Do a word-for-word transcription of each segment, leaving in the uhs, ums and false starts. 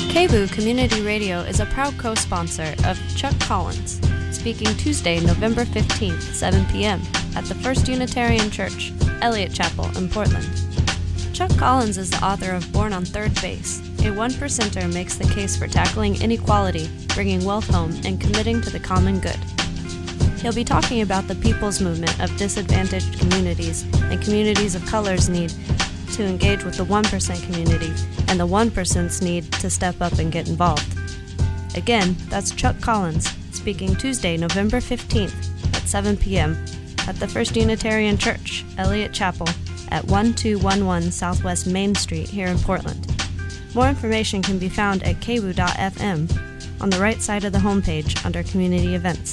K B O O Community Radio is a proud co-sponsor of Chuck Collins, speaking Tuesday, November fifteenth, seven p.m. at the First Unitarian Church, Elliott Chapel in Portland. Chuck Collins is the author of Born on Third Base. A one-percenter makes the case for tackling inequality, bringing wealth home, and committing to the common good. He'll be talking about the people's movement of disadvantaged communities and communities of color's need to engage with the one percent community and the one percent's need to step up and get involved. Again, that's Chuck Collins, speaking Tuesday, November fifteenth at seven p.m. at the First Unitarian Church, Elliott Chapel, at twelve eleven Southwest Main Street here in Portland. More information can be found at k b o o dot f m on the right side of the homepage under Community Events.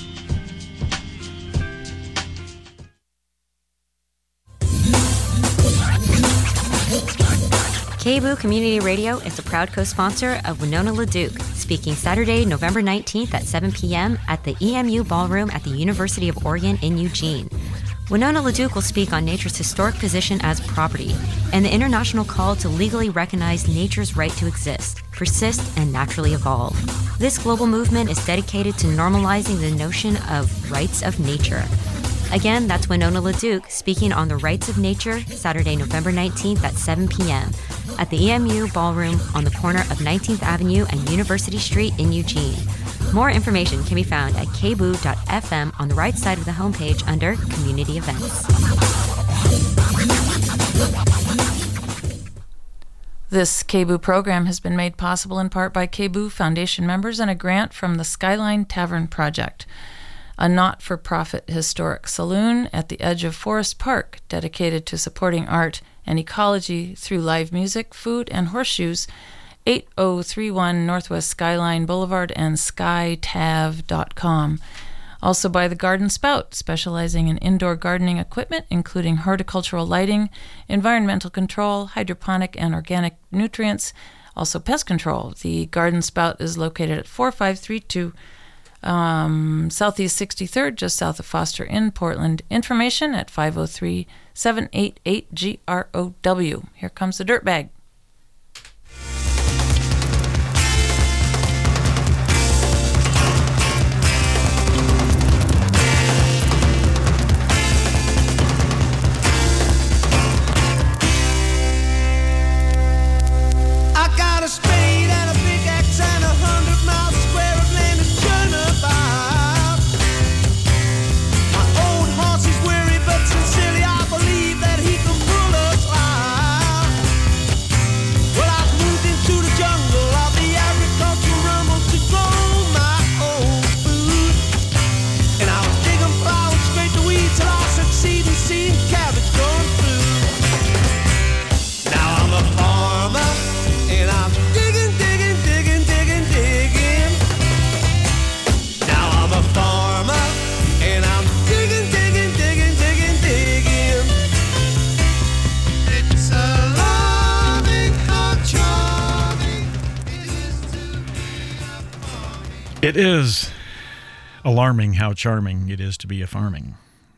K B O O Community Radio is a proud co-sponsor of Winona LaDuke, speaking Saturday, November nineteenth at seven p.m. at the E M U Ballroom at the University of Oregon in Eugene. Winona LaDuke will speak on nature's historic position as property and the international call to legally recognize nature's right to exist, persist, and naturally evolve. This global movement is dedicated to normalizing the notion of rights of nature. Again, that's Winona LaDuke speaking on the rights of nature Saturday, November nineteenth at seven p.m. at the E M U Ballroom on the corner of nineteenth Avenue and University Street in Eugene. More information can be found at k b o o dot f m on the right side of the homepage under Community Events. This K B O O program has been made possible in part by K B O O Foundation members and a grant from the Skyline Tavern Project, a not-for-profit historic saloon at the edge of Forest Park dedicated to supporting art and ecology through live music, food, and horseshoes, eight oh three one Northwest Skyline Boulevard and sky tav dot com. Also by the Garden Spout, specializing in indoor gardening equipment, including horticultural lighting, environmental control, hydroponic and organic nutrients, also pest control. The Garden Spout is located at four five three two Um, Southeast sixty-third, just south of Foster in Portland. Information at five oh three, seven eight eight, G R O W. Here comes the Dirtbag. I got a spade and a pickaxe and a hundred miles square of land to churn about. My old horse is weary, but sincerely I believe that he can pull us out. Well, I've moved into the jungle of the agricultural rumble to grow my own food. And I'll dig and plow and scrape the weeds till I succeed in seeing cabbage growing through. Now I'm a farmer. And I'm digging, digging, digging, digging, digging. Now I'm a farmer. And I'm digging, digging, digging, digging, digging. It's alarming how charming it is to be a farmer. It is alarming how charming it is to be a farming.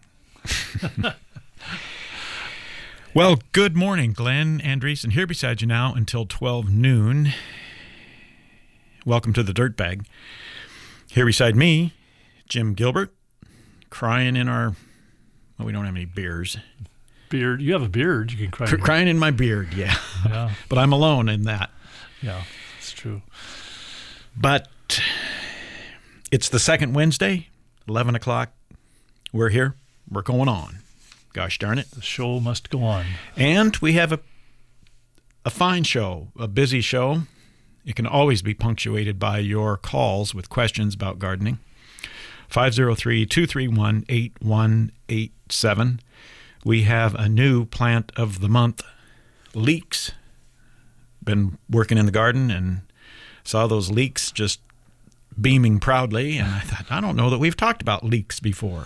Well, good morning, Glenn Andreessen here beside you now until twelve noon. Welcome to the Dirtbag. Here beside me, Jim Gilbert, crying in our, well, we don't have any beers. Beard. You have a beard. You can cry. C- crying in my beard, yeah. Yeah. But I'm alone in that. Yeah, it's true. But it's the second Wednesday, eleven o'clock. We're here. We're going on. Gosh darn it. The show must go on. And we have a a fine show, a busy show. It can always be punctuated by your calls with questions about gardening. five oh three, two three one, eight one eight seven. We have a new plant of the month, leeks. Been working in the garden and saw those leeks just beaming proudly. And I thought, I don't know that we've talked about leeks before.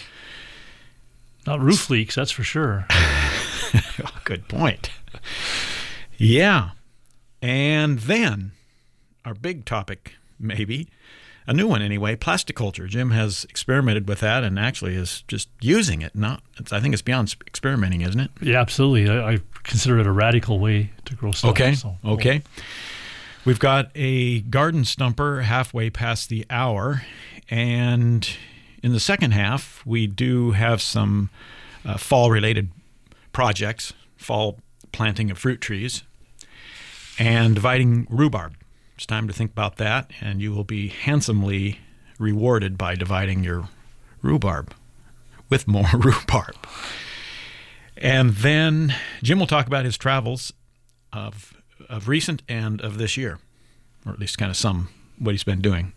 Not roof leaks, that's for sure. Good point. Yeah. And then our big topic, maybe, a new one anyway, plasticulture. Jim has experimented with that and actually is just using it. Not, it's, I think it's beyond experimenting, isn't it? Yeah, absolutely. I, I consider it a radical way to grow stuff. Okay, So, okay. We've got a garden stumper halfway past the hour, and in the second half, we do have some uh, fall-related projects, fall planting of fruit trees, and dividing rhubarb. It's time to think about that, and you will be handsomely rewarded by dividing your rhubarb with more rhubarb. And then Jim will talk about his travels of of recent and of this year, or at least kind of some what he's been doing.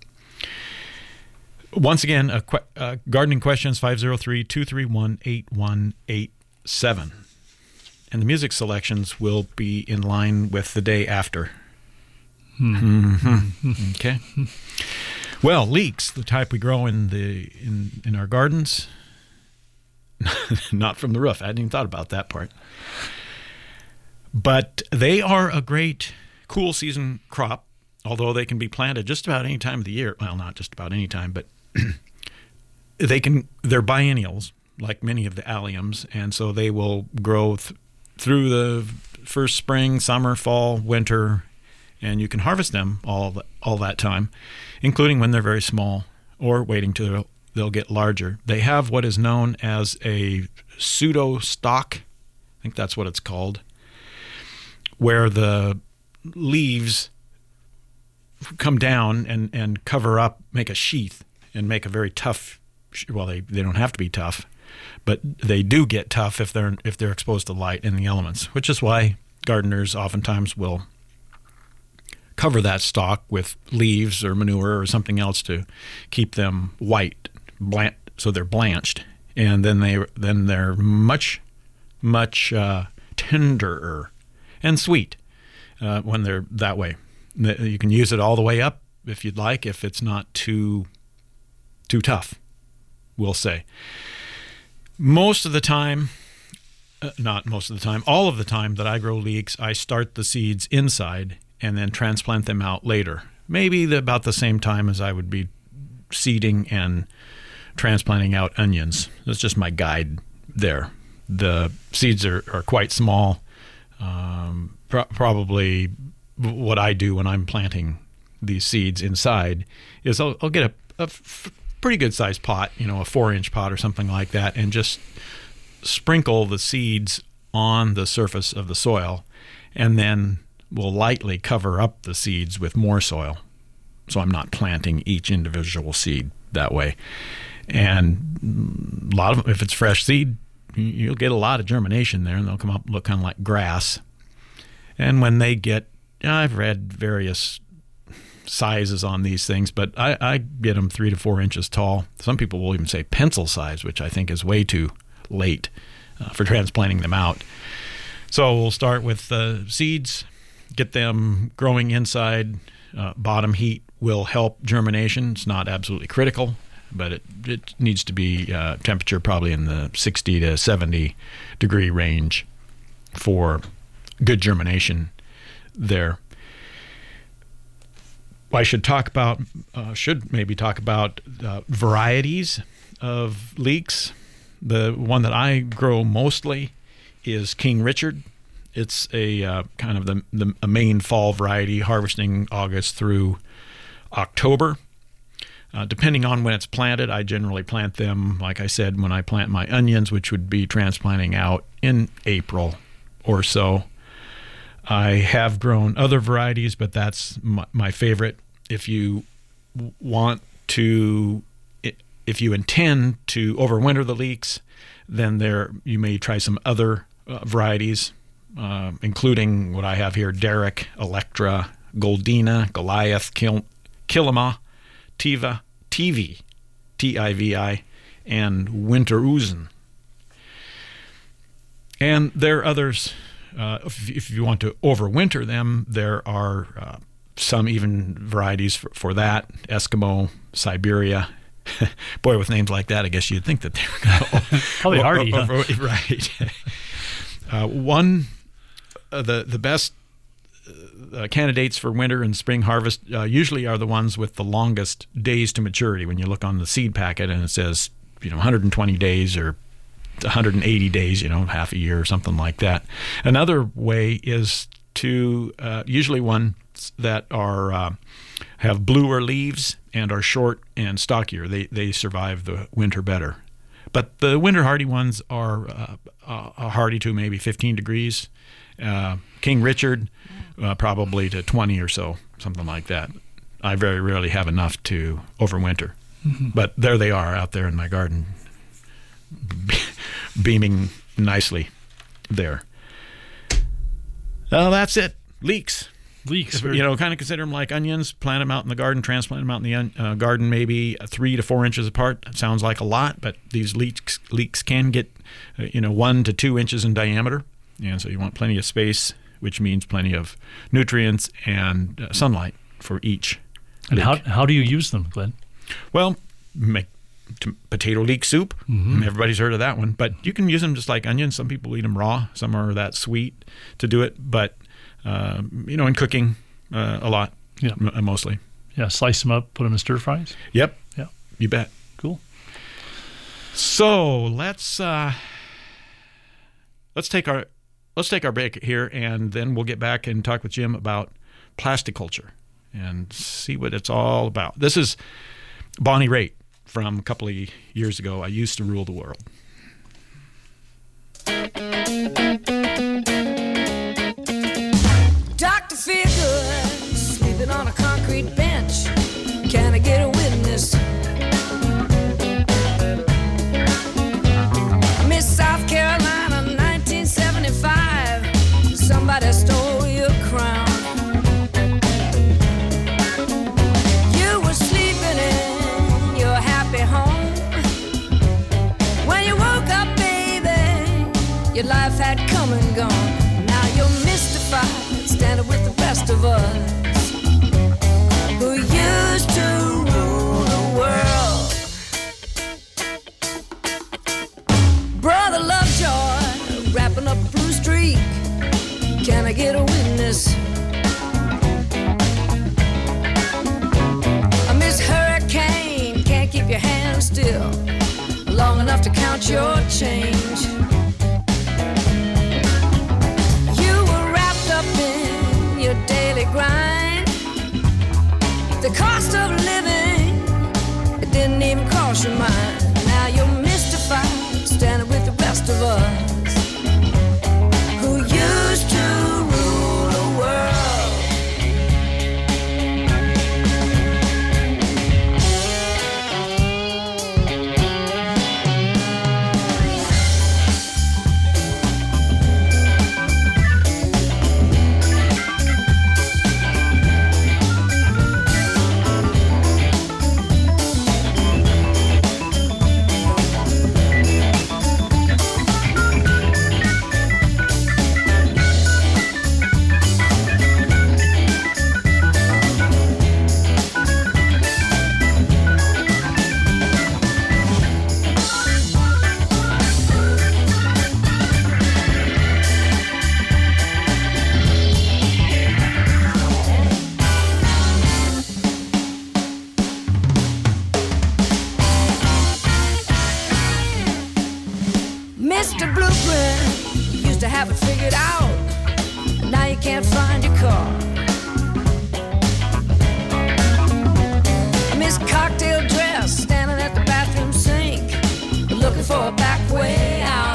Once again, a que- uh, gardening questions, five oh three, two three one, eight one eight seven. And the music selections will be in line with the day after. Hmm. Mm-hmm. Okay. Well, leeks, the type we grow in the in, in our gardens, not from the roof. I hadn't even thought about that part. But they are a great cool season crop, although they can be planted just about any time of the year. Well, not just about any time, but they can. They're biennials, like many of the alliums, and so they will grow th- through the first spring, summer, fall, winter, and you can harvest them all all that time, including when they're very small or waiting till they'll get larger. They have what is known as a pseudo stalk. I think that's what it's called, where the leaves come down and, and cover up, make a sheath, and make a very tough, well, they, they don't have to be tough, but they do get tough if they're if they're exposed to light and the elements, which is why gardeners oftentimes will cover that stalk with leaves or manure or something else to keep them white, blan- so they're blanched, and then they then they're much, much uh, tenderer and sweet uh, when they're that way. You can use it all the way up if you'd like, if it's not too too tough, we'll say. Most of the time, uh, not most of the time, all of the time that I grow leeks, I start the seeds inside and then transplant them out later. Maybe the, about the same time as I would be seeding and transplanting out onions. That's just my guide there. The seeds are, are quite small. Um, pro- probably what I do when I'm planting these seeds inside is I'll, I'll get a, a f- pretty good sized pot, you know, a four inch pot or something like that, and just sprinkle the seeds on the surface of the soil, and then we'll lightly cover up the seeds with more soil. So I'm not planting each individual seed that way. And a lot of them, if it's fresh seed, you'll get a lot of germination there, and they'll come up and look kind of like grass. And when they get, I've read various sizes on these things, but I, I get them three to four inches tall. Some people will even say pencil size, which I think is way too late uh, for transplanting them out. So we'll start with uh, seeds, get them growing inside. Uh, bottom heat will help germination. It's not absolutely critical, but it, it needs to be uh, temperature probably in the sixty to seventy degree range for good germination there. I should talk about, uh, should maybe talk about uh, varieties of leeks. The one that I grow mostly is King Richard. It's a uh, kind of the, the a main fall variety, harvesting August through October. Uh, depending on when it's planted, I generally plant them, like I said, when I plant my onions, which would be transplanting out in April or so. I have grown other varieties, but that's my, my favorite. If you want to, if you intend to overwinter the leeks, then there you may try some other uh, varieties, uh, including what I have here: Derrick, Electra, Goldina, Goliath, Kil- Kilima, Tiva, Tivi, T I V I, and Winteruzen. And there are others. Uh, if, if you want to overwinter them, there are uh, some even varieties for, for that. Eskimo, Siberia. Boy, with names like that, I guess you'd think that they were going to... Probably hardy, huh? Right. uh, one, uh, the, the best uh, candidates for winter and spring harvest uh, usually are the ones with the longest days to maturity. When you look on the seed packet and it says, you know, one hundred twenty days or one hundred eighty days, you know, half a year or something like that. Another way is to, uh, usually one plants that are uh, have bluer leaves and are short and stockier. They they survive the winter better. But the winter hardy ones are uh, uh, hardy to maybe fifteen degrees. Uh, King Richard, uh, probably to twenty or so, something like that. I very rarely have enough to overwinter. Mm-hmm. But there they are out there in my garden, beaming nicely there. Oh, that's it. Leeks. Leeks. You know, kind of consider them like onions. Plant them out in the garden, transplant them out in the uh, garden, maybe three to four inches apart. That sounds like a lot, but these leeks leeks can get, uh, you know, one to two inches in diameter, and so you want plenty of space, which means plenty of nutrients and uh, sunlight for each. And leek. how how do you use them, Glenn? Well, make t- potato leek soup. Mm-hmm. Everybody's heard of that one, but you can use them just like onions. Some people eat them raw. Some are that sweet to do it, but uh, you know, in cooking uh, a lot, Yeah. m- mostly. Yeah, slice them up, put them in stir fries. Yep. Yeah. You bet. Cool. So let's uh, let's take our let's take our break here, and then we'll get back and talk with Jim about plasticulture and see what it's all about. This is Bonnie Raitt from a couple of years ago. I used to rule the world. Doctor Feelgood, sleeping on a concrete bench. Can I get a witness? Miss South Carolina, nineteen seventy-five. Somebody stole your crown. You were sleeping in your happy home. When you woke up, baby, your life had come and gone. Now you're mystified, standing with the rest of us who used to rule the world. Brother Lovejoy, wrapping up Blue Streak. Can I get a witness? I Miss Hurricane, can't keep your hands still long enough to count your change. You were wrapped up in your daily grind. The cost of living, it didn't even cross your mind. Now you're mystified, standing with the rest of us who used to rule the world. Mister Blueprint, you used to have it figured out. Now you can't find your car. Miss Cocktail Dress, standing at the bathroom sink, looking for a back way out.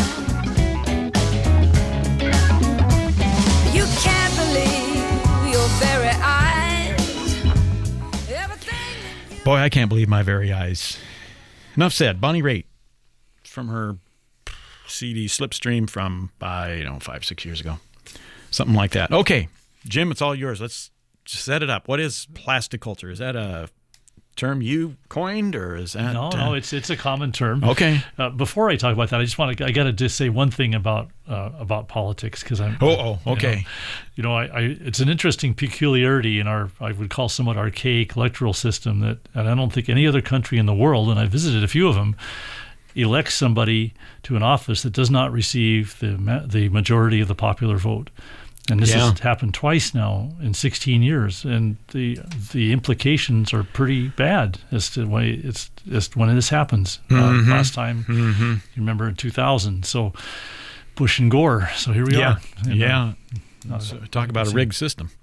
You can't believe your very eyes. Everything. Boy, I can't believe my very eyes. Enough said. Bonnie Raitt from her C D Slipstream from, I don't know, five, six years ago. Something like that. Okay, Jim, it's all yours. Let's set it up. What is plasticulture? Is that a term you coined, or is that... No, uh, no, it's it's a common term. Okay. Uh, before I talk about that, I just want to, I got to just say one thing about uh, about politics, because I'm... Oh, oh, okay. You know, you know I, I, it's an interesting peculiarity in our, I would call somewhat archaic electoral system that, and I don't think any other country in the world, and I visited a few of them, elects somebody to an office that does not receive the ma- the majority of the popular vote. And this Yeah. has happened twice now in sixteen years, and the the implications are pretty bad as to why it's just when this happens. Mm-hmm. Uh, last time, Mm-hmm. you remember in two thousand. So Bush and Gore. So here we Yeah, are. And, uh, yeah. uh, So talk about a rigged system.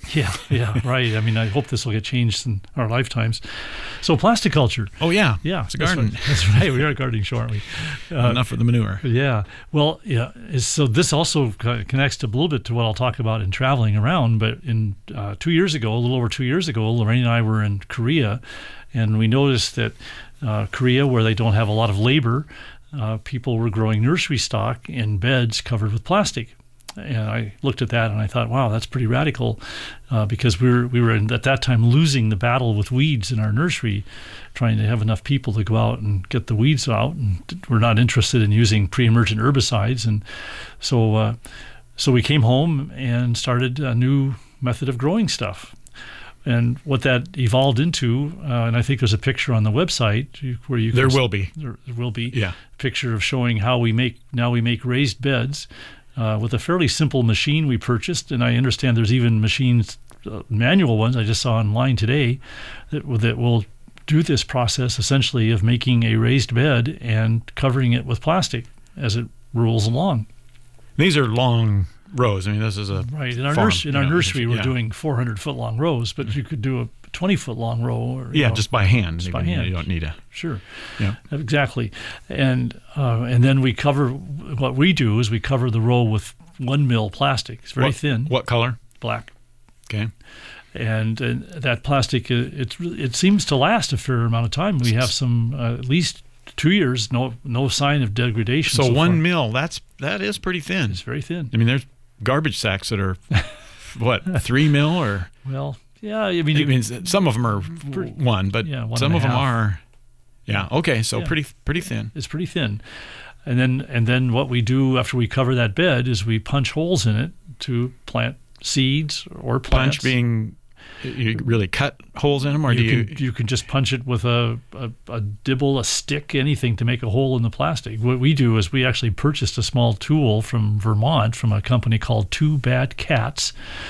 Yeah, yeah, right. I mean, I hope this will get changed in our lifetimes. So plasticulture. Oh, yeah. Yeah. It's a that's garden. right. That's right. We are a gardening show, aren't we? Uh, Enough for the manure. Yeah. Well, yeah. is- So this also co- connects to a little bit to what I'll talk about in traveling around. But in uh, two years ago, a little over two years ago, Lorraine and I were in Korea, and we noticed that uh, Korea, where they don't have a lot of labor, uh, people were growing nursery stock in beds covered with plastic. And I looked at that and I thought, wow, that's pretty radical, uh, because we were we were in, at that time losing the battle with weeds in our nursery, trying to have enough people to go out and get the weeds out, and we're not interested in using pre-emergent herbicides, and so uh, so we came home and started a new method of growing stuff. And what that evolved into, uh, and I think there's a picture on the website where you can There will be. there, there will be Yeah. a picture of showing how we make now we make raised beds. Uh, with a fairly simple machine we purchased, and I understand there's even machines, uh, manual ones I just saw online today, that, will- that will do this process essentially of making a raised bed and covering it with plastic as it rolls along. These are long rows. I mean, this is a Right. In our, farm, nurs- in you our know, nursery, we're yeah. doing four hundred foot long rows, but you could do a twenty foot long row. Or, you Yeah, know, just by hand. just by even, you know, hand. You don't need a. Sure. Yeah. Exactly. And uh, and then we cover, what we do is we cover the row with one mil plastic. It's very what, thin. What color? Black. Okay. And, and that plastic, uh, it it seems to last a fair amount of time. We have some uh, at least two years, no no sign of degradation. So, so one far. mil. That's that is pretty thin. It's very thin. I mean, there's garbage sacks that are what three mil or. Well, yeah. I mean, I you, mean, some of them are one, but Yeah, one some and of a them half. are. Yeah. Okay. So Yeah. pretty pretty thin. it's pretty thin. And then and then what we do after we cover that bed is we punch holes in it to plant seeds or plants. Punch being, you really cut holes in them, or you do you? can you can just punch it with a, a, a dibble, a stick, anything to make a hole in the plastic. What we do is we actually purchased a small tool from Vermont from a company called Two Bad Cats.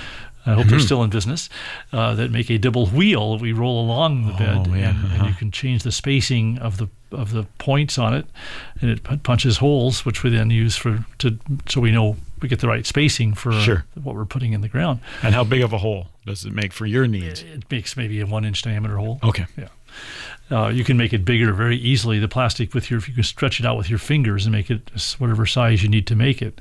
I hope Hmm. they're still in business. Uh, that make a dibble wheel. We roll along the bed, Oh, yeah, and, and uh-huh. you can change the spacing of the of the points on it, and it pu- punches holes, which we then use for to so we know we get the right spacing for Sure. what we're putting in the ground. And how big of a hole does it make for your needs? It makes maybe a one inch diameter hole. Okay. Yeah. Uh, you can make it bigger very easily. The plastic with your, if you can stretch it out with your fingers and make it whatever size you need to make it.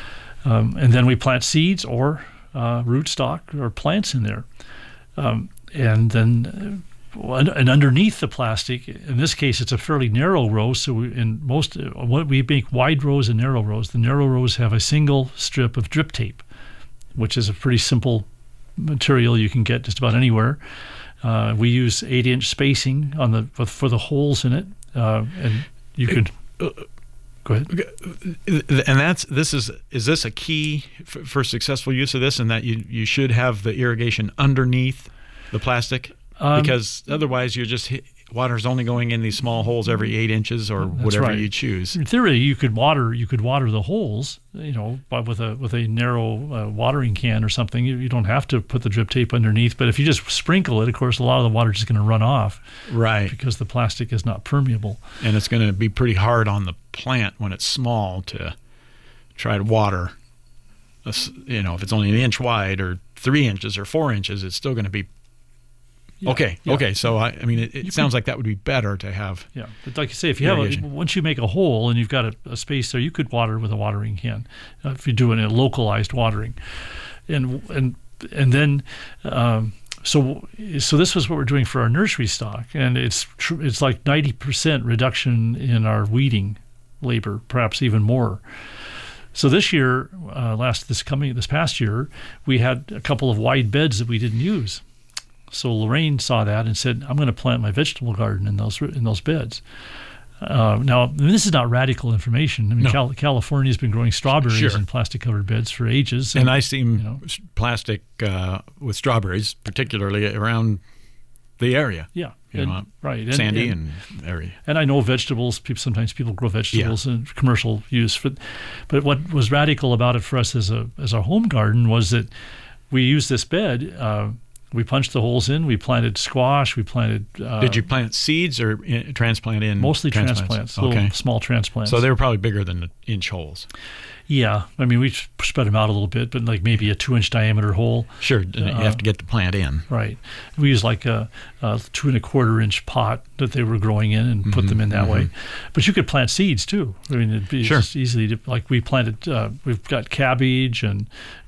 Um, and then we plant seeds or uh, rootstock or plants in there. Um, and then, uh, and underneath the plastic, in this case, it's a fairly narrow row. So we, in most, uh, what we make wide rows and narrow rows. The narrow rows have a single strip of drip tape, which is a pretty simple material you can get just about anywhere. Uh, we use eight inch spacing on the for, for the holes in it, uh, and you can go ahead. And that's this is is this a key for, for successful use of this, and that you you should have the irrigation underneath the plastic, Um, because otherwise you're just hit, water's only going in these small holes every eight inches or whatever right. you choose. In theory, you could water you could water the holes, you know, by, with a with a narrow uh, watering can or something. You, you don't have to put the drip tape underneath, but if you just sprinkle it, of course, a lot of the water is just going to run off Right. because the plastic is not permeable. And it's going to be pretty hard on the plant when it's small to try to water. a s- You know, if it's only an inch wide or three inches or four inches, it's still going to be. Yeah, Okay. yeah. Okay. So I, I mean, it, You it sounds like that would be better to have. Yeah, but like you say, if you have a, Irrigation. once you make a hole and you've got a, a space there, you could water with a watering can uh, if you're doing a localized watering, and and and then um, so so this was what we're doing for our nursery stock, and it's tr- it's like ninety percent reduction in our weeding labor, perhaps even more. So this year, uh, last this coming this past year, we had a couple of wide beds that we didn't use. So Lorraine saw that and said, "I'm going to plant my vegetable garden in those in those beds." Uh, now, I mean, this is not radical information. I mean, No. Cal- California's been growing strawberries Sure. in plastic-covered beds for ages. And I see you know. s- plastic uh, with strawberries, particularly around the area, yeah, you and- know, right, and, sandy and, and, area. and I know vegetables. People sometimes people grow vegetables in commercial use, but but what was radical about it for us as a as a home garden was that we used this bed. Uh, we punched the holes in. We planted squash. We planted. Uh, Did you plant seeds or in, transplant in? mostly transplants, Okay. little small transplants? So they were probably bigger than the inch holes. Yeah, I mean, we spread them out a little bit, but like maybe a two-inch diameter hole. Sure, and you have to get the plant in. Right. We use like a, a two and a quarter inch pot that they were growing in and put them in that way. But you could plant seeds too. I mean, it'd be Sure. just easily to, like we planted. Uh, we've got cabbage and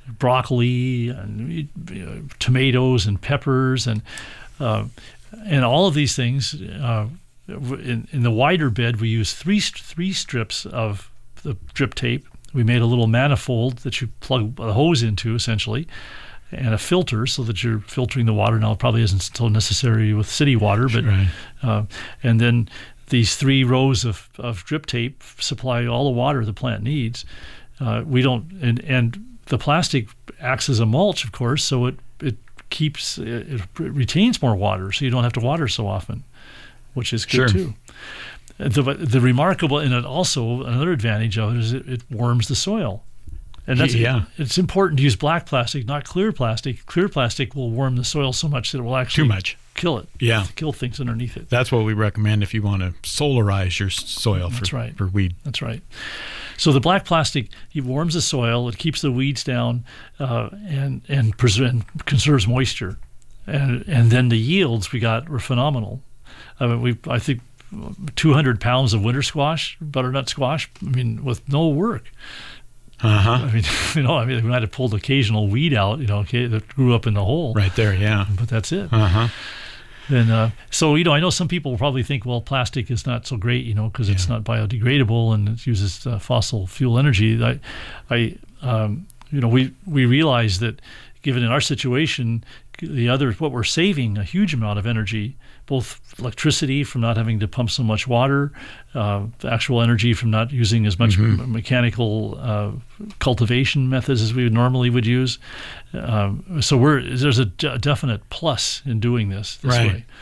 broccoli and you know, tomatoes and peppers and uh, and all of these things. Uh, in, in the wider bed, we use three three strips of the drip tape. We made a little manifold that you plug a hose into, essentially, and a filter so that you're filtering the water. Now, it probably isn't so necessary with city water, but Right. uh, and then these three rows of, of drip tape supply all the water the plant needs. Uh, we don't, and and the plastic acts as a mulch, of course, so it it keeps it, it retains more water, so you don't have to water so often, which is good Sure. too. The, the remarkable, and it also another advantage of it is it, it warms the soil, and that's Yeah. It's important to use black plastic, not clear plastic. Clear plastic will warm the soil so much that it will actually Too much. kill it. Yeah. kill things underneath it. That's what we recommend if you want to solarize your s- soil for, That's right. for weed. That's right. So the black plastic, it warms the soil, it keeps the weeds down, uh, and and, pres- and conserves moisture, and and then the yields we got were phenomenal. I mean, we I think two hundred pounds of winter squash, butternut squash. I mean, with no work. Uh-huh. I mean, you know, I mean, we might have pulled occasional weed out, you know, okay, that grew up in the hole, Right there, yeah. but that's it. Uh-huh. And uh, so, you know, I know some people will probably think, well, plastic is not so great, you know, because it's not biodegradable and it uses uh, fossil fuel energy. I, I, um, you know, we we realize that, given in our situation, the other what we're saving a huge amount of energy, both electricity from not having to pump so much water, uh, the actual energy from not using as much m- mechanical uh, cultivation methods as we would normally would use. Um, so we're there's a, d- a definite plus in doing this this Right. way.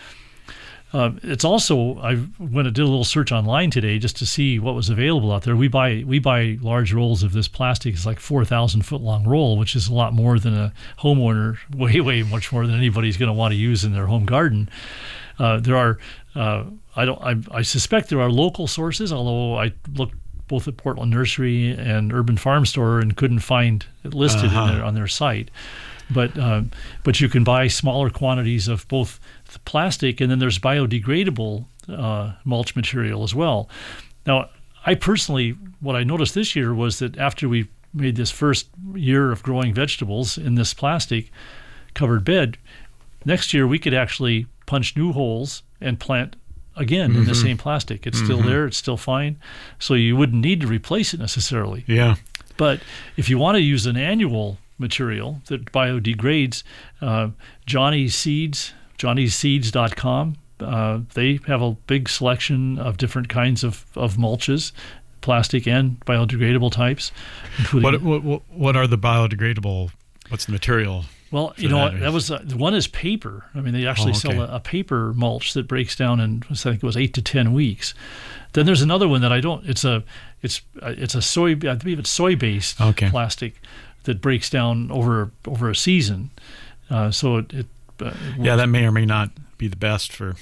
Um, it's also I went and did a little search online today just to see what was available out there. We buy we buy large rolls of this plastic. It's like four thousand foot long roll, which is a lot more than a homeowner, way way much more than anybody's going to want to use in their home garden. Uh, there are uh, I don't I, I suspect there are local sources, although I looked both at Portland Nursery and Urban Farm Store and couldn't find it listed Uh-huh. in their, on their site. But um, but you can buy smaller quantities of both the plastic, and then there's biodegradable uh, mulch material as well. Now, I personally, what I noticed this year was that after we made this first year of growing vegetables in this plastic covered bed, next year we could actually punch new holes and plant again in the same plastic. It's still there, it's still fine, so you wouldn't need to replace it necessarily. Yeah. But if you want to use an annual material that biodegrades, uh, Johnny's Seeds, johnny's seeds dot com, uh, they have a big selection of different kinds of, of mulches, plastic and biodegradable types. Including, What, what what what are the biodegradable? What's the material? well, you for know, that that is- was uh, one is paper. I mean, they actually Oh, sell okay. a, a paper mulch that breaks down in I think it was eight to ten weeks. Then there's another one that I don't. It's a it's uh, it's a soy. I believe it's soy based Okay. plastic that breaks down over over a season. Uh, so it, it, uh, it Yeah, that may or may not be the best for.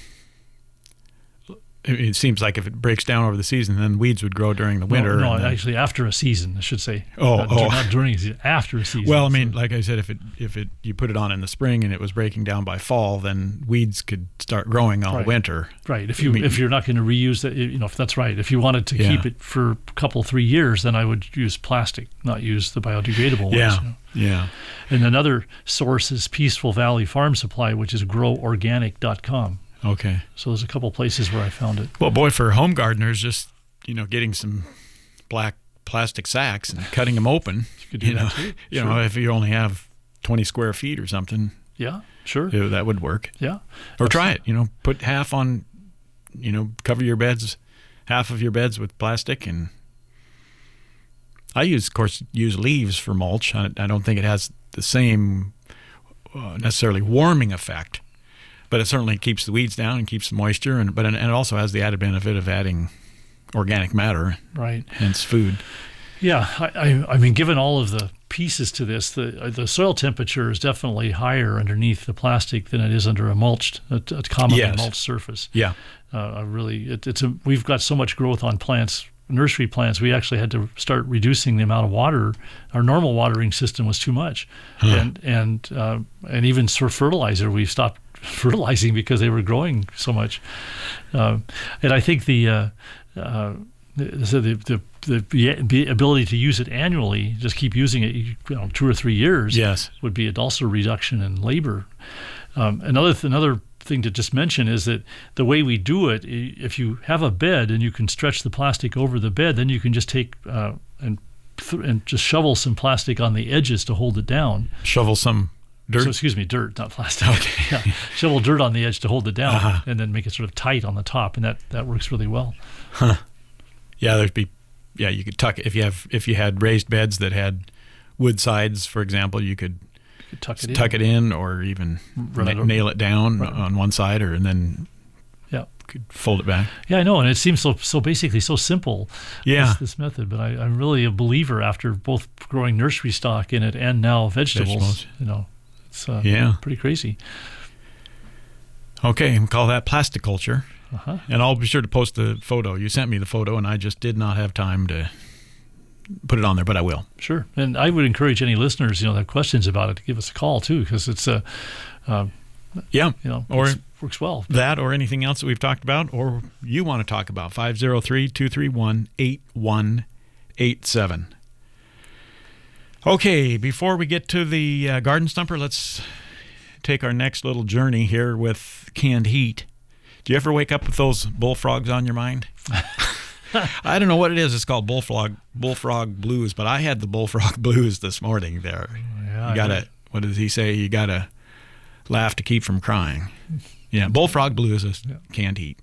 It it seems like if it breaks down over the season, then weeds would grow during the winter. No, no and then- actually after a season, I should say. Oh, not, oh. not during a season, after a season. Well, I mean, So- like I said, if it if it you put it on in the spring and it was breaking down by fall, then weeds could start growing all Right. winter. right. If you I mean- if you're not going to reuse that, you know, if that's right. If you wanted to Yeah. keep it for a couple three years, then I would use plastic, not use the biodegradable ones. Yeah, you know. yeah. And another source is Peaceful Valley Farm Supply, which is grow organic dot com. Okay. So there's a couple places where I found it. Well, boy, for home gardeners, just you know, getting some black plastic sacks and cutting them open. You, could do know, that too. you Sure. know, if you only have twenty square feet or something, Yeah, sure. you know, that would work. Yeah. Or try it. You know, put half on. You know, cover your beds, half of your beds with plastic, and I use, of course, use leaves for mulch. I, I don't think it has the same uh, necessarily warming effect, but it certainly keeps the weeds down and keeps the moisture, and but and it also has the added benefit of adding organic matter, Right. hence food. Yeah, I, I, I mean, given all of the pieces to this, the the soil temperature is definitely higher underneath the plastic than it is under a mulched, a, a commonly Yes. mulched surface. Yeah, Uh, I really, it, it's a, we've got so much growth on plants nursery plants, we actually had to start reducing the amount of water. Our normal watering system was too much, huh. and and uh, and even for fertilizer, we stopped fertilizing because they were growing so much. Uh, and I think the uh, uh, so the, the the the ability to use it annually, just keep using it, you know, two or three years, yes, would be also a reduction in labor. Um, another th- another. thing to just mention is that the way we do it, if you have a bed and you can stretch the plastic over the bed, then you can just take uh, and th- and just shovel some plastic on the edges to hold it down. Shovel some dirt? So, excuse me, dirt, not plastic. Okay. Yeah. Shovel dirt on the edge to hold it down, uh-huh. and then make it sort of tight on the top, and that, that works really well. Huh. Yeah, there'd be, yeah, you could tuck, if you have, if you had raised beds that had wood sides, for example, you could Tuck it, tuck in. it in, or even na- it nail it down right. on one side, or and then yeah, could fold it back. Yeah, I know, and it seems so so basically so simple. Yeah, this, this method, but I, I'm really a believer after both growing nursery stock in it and now vegetables. Vegetables. You know, it's uh, yeah, pretty crazy. Okay, we call that plasticulture, uh-huh. and I'll be sure to post the photo. You sent me the photo, and I just did not have time to put it on there, but I will. Sure. And I would encourage any listeners, you know, that have questions about it to give us a call too, because it's a, uh, yeah, you know, or works well. That or anything else that we've talked about, or you want to talk about, five oh three, two three one, eight one eight seven. Okay, before we get to the uh, Garden Stumper, let's take our next little journey here with canned heat. Do you ever wake up with those bullfrogs on your mind? I don't know what it is. It's called bullfrog bullfrog blues, but I had the bullfrog blues this morning there. Yeah, you gotta, what does he say? You gotta laugh to keep from crying. Yeah, bullfrog blues is yeah. canned heat.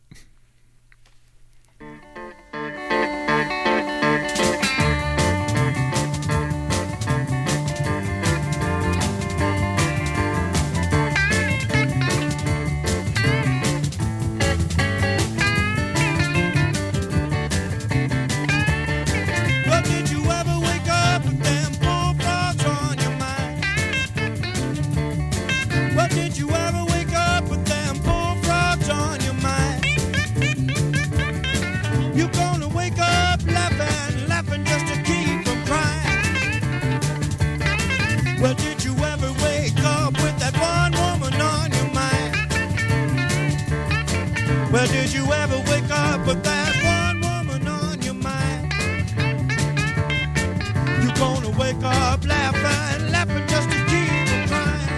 Well, did you ever wake up with that one woman on your mind? You're gonna wake up laughing, laughing just to keep from crying.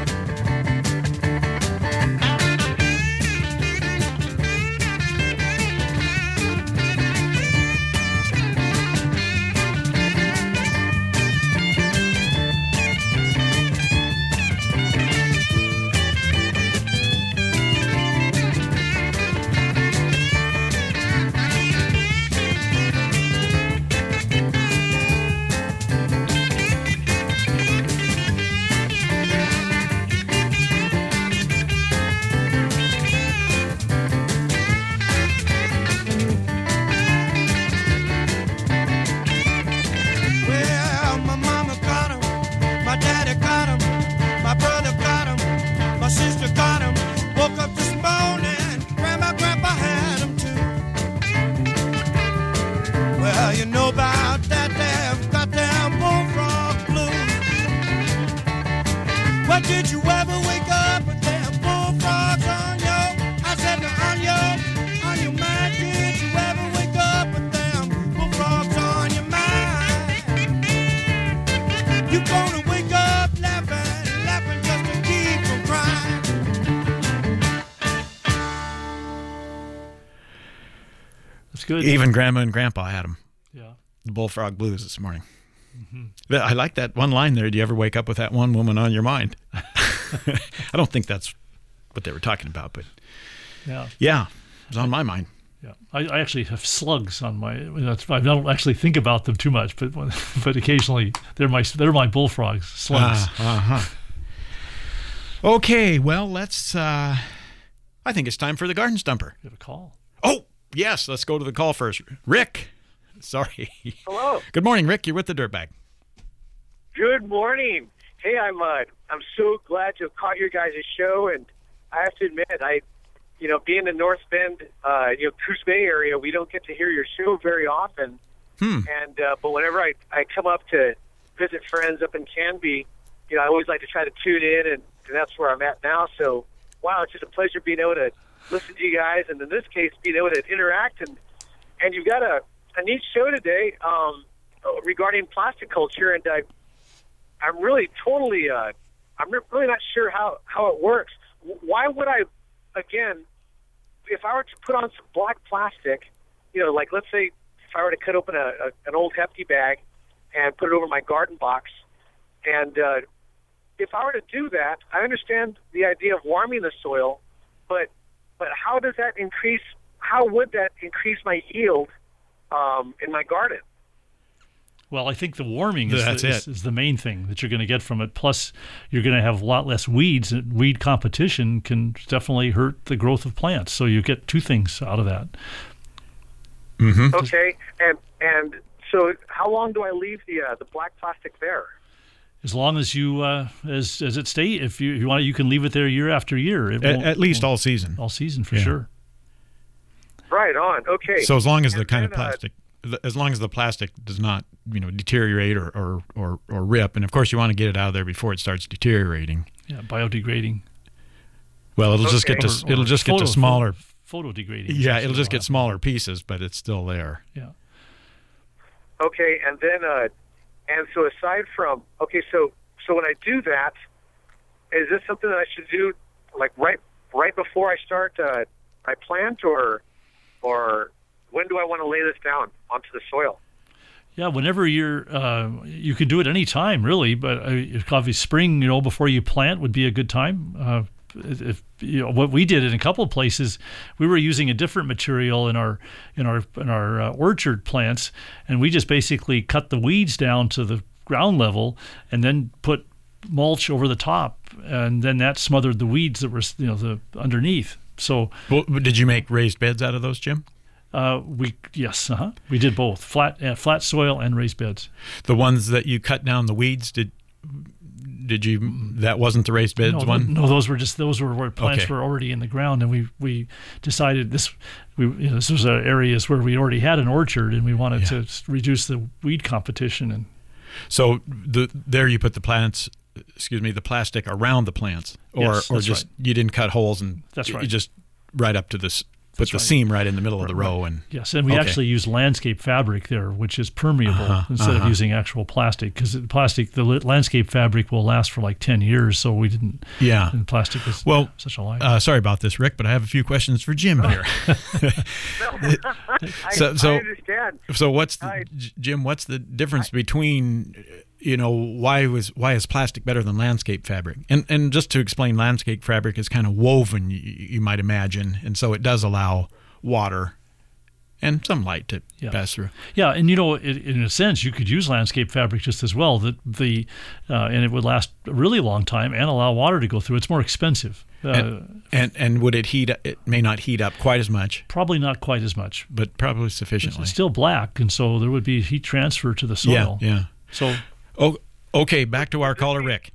Good. Even Grandma and Grandpa had them. Yeah. The bullfrog blues this morning. Mm-hmm. I like that one line there. Do you ever wake up with that one woman on your mind? I don't think that's what they were talking about, but yeah, yeah, it was on my mind. Yeah, I, I actually have slugs on my. I don't actually think about them too much, but but occasionally they're my they're my bullfrogs, slugs. Uh, uh-huh. Okay, well, let's. Uh, I think it's time for the Garden Stumper. You have a call. Oh. Yes, let's go to the call first. Rick, sorry. Hello. Good morning, Rick. You're with the Dirtbag. Good morning. Hey, I'm uh, I'm so glad to have caught your guys' show, and I have to admit, I, you know, being in North Bend, uh, you know, Coos Bay area, we don't get to hear your show very often, Hmm. And uh, but whenever I, I come up to visit friends up in Canby, you know, I always like to try to tune in, and, and that's where I'm at now. So, wow, it's just a pleasure being able to listen to you guys, and in this case, being able to interact. And and you've got a, a neat show today um, regarding plastic culture, and I, I'm really totally, uh, I'm really not sure how, how it works. Why would I, again, if I were to put on some black plastic, you know, like let's say if I were to cut open a, a an old Hefty bag and put it over my garden box, and uh, if I were to do that, I understand the idea of warming the soil, but but how does that increase? How would that increase my yield um, in my garden? Well, I think the warming is That's the, it. is, is the main thing that you're going to get from it. Plus, you're going to have a lot less weeds. And weed competition can definitely hurt the growth of plants. So you get two things out of that. Mm-hmm. Okay, and and so how long do I leave the uh, the black plastic there? As long as you, uh, as as it stay, if you, if you want, you can leave it there year after year. It At, won't- at least won't- all season. all season for Yeah. sure. Right on. Okay. So as long as the And kind of then, uh, plastic, as long as the plastic does not, you know, deteriorate or, or, or, or rip, and of course you want to get it out of there before it starts deteriorating. Yeah, biodegrading. Well, it'll just Okay. get to Or- or it'll just get photo- to smaller. Photo degrading. Yeah, it'll just get smaller pieces, but it's still there. Yeah. Okay, and then uh, and so aside from okay, so so when I do that, is this something that I should do like right right before I start uh, my plant, or or when do I want to lay this down onto the soil? Yeah, whenever you're, uh, you can do it any time, really. But uh, obviously, spring, you know, before you plant would be a good time. Uh, if you know what we did in a couple of places, we were using a different material in our in our in our uh, orchard plants, and we just basically cut the weeds down to the ground level, and then put mulch over the top, and then that smothered the weeds that were, you know, the underneath. So, Well, did you make raised beds out of those, Jim? uh, we yes, uh-huh, we did both flat uh, flat soil and raised beds. The ones that you cut down the weeds, did did you? That wasn't the raised beds No, one. no, those were just those were where plants Okay. were already in the ground, and we we decided this we you know, this was uh, areas where we already had an orchard, and we wanted Yeah. to s- reduce the weed competition. And So the there you put the plants. Excuse me, the plastic around the plants, or Yes, or that's just right. you didn't cut holes and That's you right. just right up to this. Put That's the right. seam right in the middle of the row, and yes, and we Okay. actually used landscape fabric there, which is permeable Uh-huh, instead uh-huh. of using actual plastic, because plastic the li- landscape fabric will last for like ten years. So we didn't. yeah. And plastic is Well, such a life. Uh, sorry about this, Rick, but I have a few questions for Jim here. I, So- so- I understand. So what's the, I- J- Jim? What's the difference between, you know, why was why is plastic better than landscape fabric? And and just to explain, landscape fabric is kind of woven, you, you might imagine, and so it does allow water and some light to Yeah. pass through. Yeah, and you know, in, in a sense, you could use landscape fabric just as well. That the uh, and it would last a really long time and allow water to go through. It's more expensive. Uh, And, and and would it heat? It may not heat up quite as much, probably not quite as much. but probably It's, sufficiently. it's still black, and so there would be heat transfer to the yeah, soil. yeah. So Oh, okay. Back to our caller, Rick.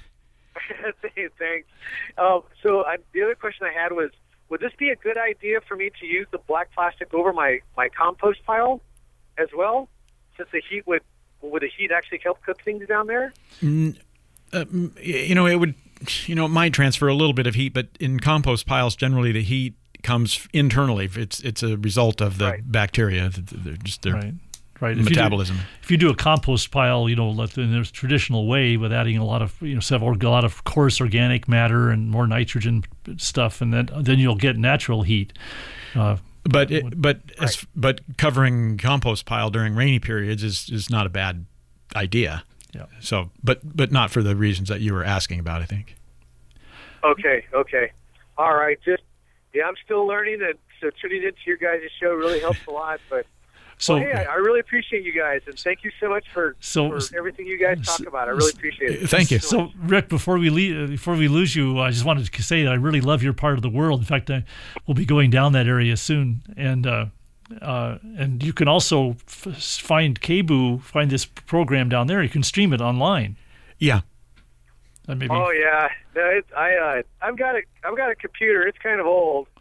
Thanks. Um, so I, the other question I had was, would this be a good idea for me to use the black plastic over my, my compost pile as well, since the heat would would the heat actually help cook things down there? Uh, you know, it would, you know, it might transfer a little bit of heat, but in compost piles, generally the heat comes internally. It's it's a result of the Right. bacteria, they're just their right, right. If you do- metabolism. If you do a compost pile, you know, like in the traditional way, with adding a lot of, you know, several, a lot of coarse organic matter and more nitrogen stuff, and then then you'll get natural heat. Uh, But it, but as, but covering compost pile during rainy periods is, is not a bad idea. Yeah. So, but but not for the reasons that you were asking about, I think. Okay, okay. All right. Just, yeah, I'm still learning, and so tuning into your guys' show really helps a lot. But so well, hey, I, I really appreciate you guys, and thank you so much for, So- for everything you guys talk about. I really appreciate it. Thank you. So, Rick, before we leave, before we lose you, I just wanted to say that I really love your part of the world. In fact, I will be going down that area soon, and uh, uh, and you can also f- find K B U, find this program down there. You can stream it online. Yeah. And maybe Oh yeah, no, it's, I uh, I've got a I've got a computer. It's kind of old,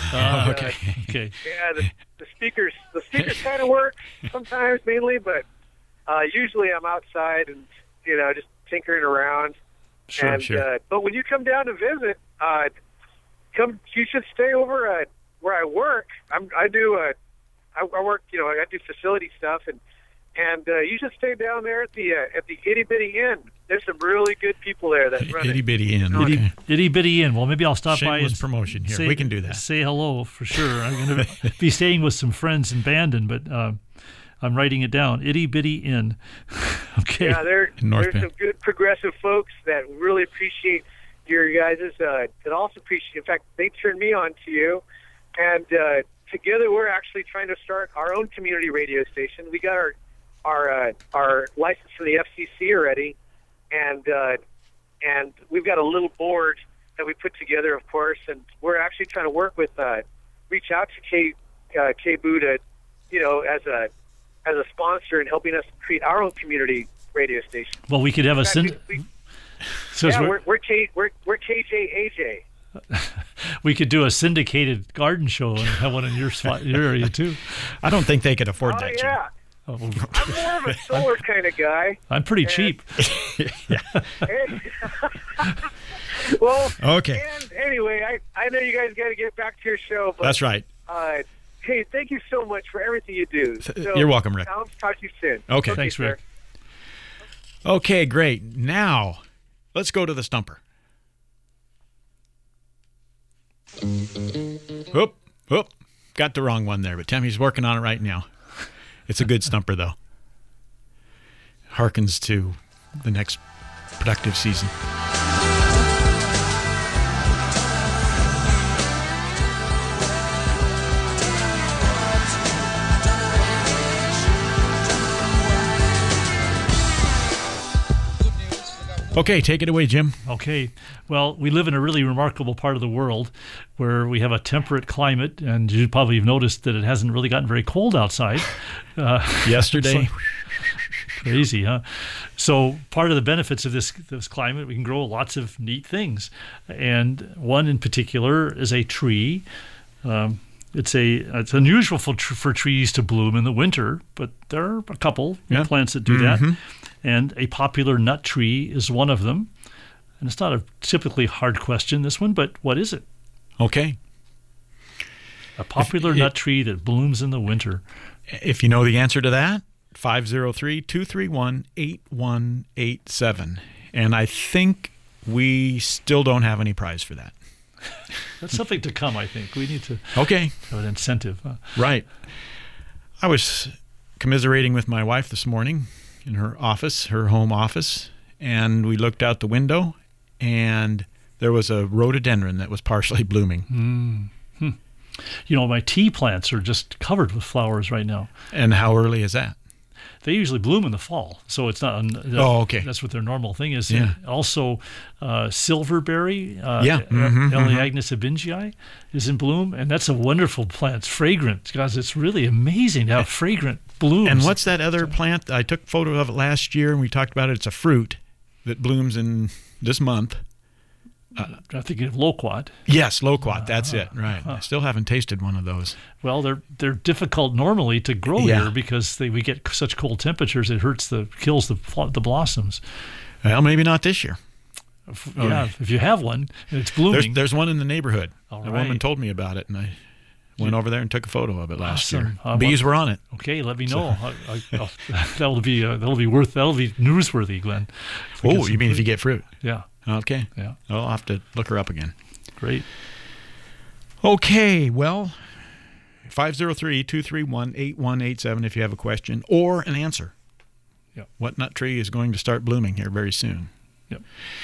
Uh, Oh, okay. Okay. Yeah, the, the speakers the speakers kind of work sometimes, mainly, but uh, usually I'm outside and you know just tinkering around. Sure, and, sure. Uh, but when you come down to visit, uh, come you should stay over uh, where I work. I'm, I do uh, I, I work you know I do facility stuff and and uh, you should stay down there at the uh, at the Itty Bitty Inn. There's some really good people there that run Itty it. bitty inn. Itty, Okay. itty bitty inn. Well, maybe I'll stop by Shameless and promotion here. Say, We can do that. Say hello for sure. I'm going to be staying with some friends in Bandon, but uh, I'm writing it down. Itty bitty inn. Okay. Yeah, there, In North there's Bend. some good progressive folks that really appreciate your guys' uh, that also appreciate. In fact, they turned me on to you, and uh, together we're actually trying to start our own community radio station. We got our our uh, our license from the F C C already, and uh, and we've got a little board that we put together, of course, and we're actually trying to work with uh, reach out to K uh, K B U to, you know, as a as a sponsor and helping us create our own community radio station. Well, we could have a In fact, syn- we, we, so yeah, we're, we're we're, K, we're we're K J A J. we could do a syndicated garden show and have one in your spot, your area too. I don't think they could afford Oh that. Jim. yeah, Oh, I'm more of a solar kind of guy. I'm pretty cheap. Well, Okay. And anyway, I I know you guys got to get back to your show, but That's right. uh, hey, thank you so much for everything you do. So, You're welcome, Rick. I'll talk to you soon. Okay. Thanks, sir. Rick. Okay, great. Now, let's go to the stumper. Whoop, whoop. Got the wrong one there, but Tammy's working on it right now. It's a good stumper, though. Harkens to the next productive season. Okay, take it away, Jim. Okay. Well, we live in a really remarkable part of the world where we have a temperate climate, and you probably have noticed that it hasn't really gotten very cold outside. Uh, Yesterday, so- crazy, huh? So part of the benefits of this this climate, we can grow lots of neat things, and one in particular is a tree. Um, it's a it's unusual for tr- for trees to bloom in the winter, but there are a couple Yeah. plants that do Mhm. that, and a popular nut tree is one of them. And it's not a typically hard question, this one, but what is it? okay. A popular If- nut tree that blooms in the winter. If you know the answer to that, five oh three, two three one, eight one eight seven. And I think we still don't have any prize for that. That's something to come, I think. We need to Okay, have an incentive. Huh? right. I was commiserating with my wife this morning in her office, her home office, and we looked out the window, and there was a rhododendron that was partially blooming. You know, my tea plants are just covered with flowers right now. And how early is that? They usually bloom in the fall, so it's not. Oh, okay. That's what their normal thing is. Yeah. And also, uh, silverberry, uh, Yeah. Mhm, Elaeagnus abingii, is in bloom, and that's a wonderful plant. It's fragrant, guys. It's really amazing to have fragrant blooms. And what's that other plant? I took a photo of it last year, and we talked about it. It's a fruit that blooms in this month. I'm thinking of loquat. Yes, loquat. That's it. Right. I still haven't tasted one of those. Well, they're they're difficult normally to grow Yeah. here because they, we get such cold temperatures. It hurts the kills the fl- the blossoms. Well, maybe not this year. If- Oh, yeah, yeah. if you have one and it's There's blooming, there's one in the neighborhood. All A right. woman told me about it, and I went over there and took a photo of it last Awesome. year. I Bees want- were on it. okay, let me know. I, I, I'll, that'll be uh, that'll be worth that'll be newsworthy, Glenn. If we get Oh, some you mean if fruit. you get fruit? Yeah, Okay. yeah, I'll have to look her up again. great. Okay, well, five oh three, two three one, eight one eight seven if you have a question or an answer. Yep. What nut tree is going to start blooming here very soon? Yep.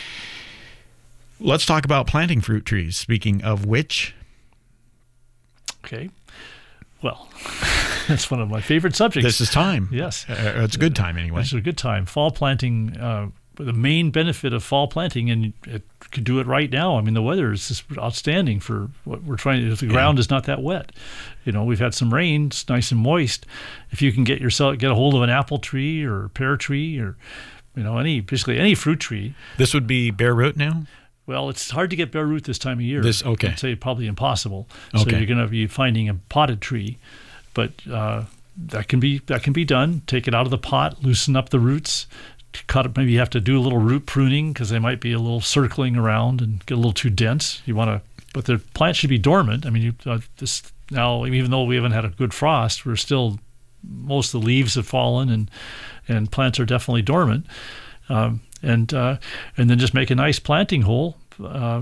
Let's talk about planting fruit trees. Speaking of which, Okay. Well, that's one of my favorite subjects. this is time. yes. Uh, it's a good time anyway. It's a good time. Fall planting, uh, the main benefit of fall planting, and it could do it right now. I mean, the weather is just outstanding for what we're trying to do. If the ground is not that wet, you know, we've had some rain, it's nice and moist. If you can get yourself, get a hold of an apple tree or a pear tree or, you know, any, basically any fruit tree. This would be bare root now? Well, it's hard to get bare root this time of year. This okay. I'd say probably impossible. So Okay. you're going to be finding a potted tree, but uh, that can be that can be done. Take it out of the pot, loosen up the roots, cut it. Maybe you have to do a little root pruning because they might be a little circling around and get a little too dense. You want to, but the plant should be dormant. I mean, you, uh, this now even though we haven't had a good frost, we're still most of the leaves have fallen and and plants are definitely dormant. Um, and uh, and then just make a nice planting hole, uh,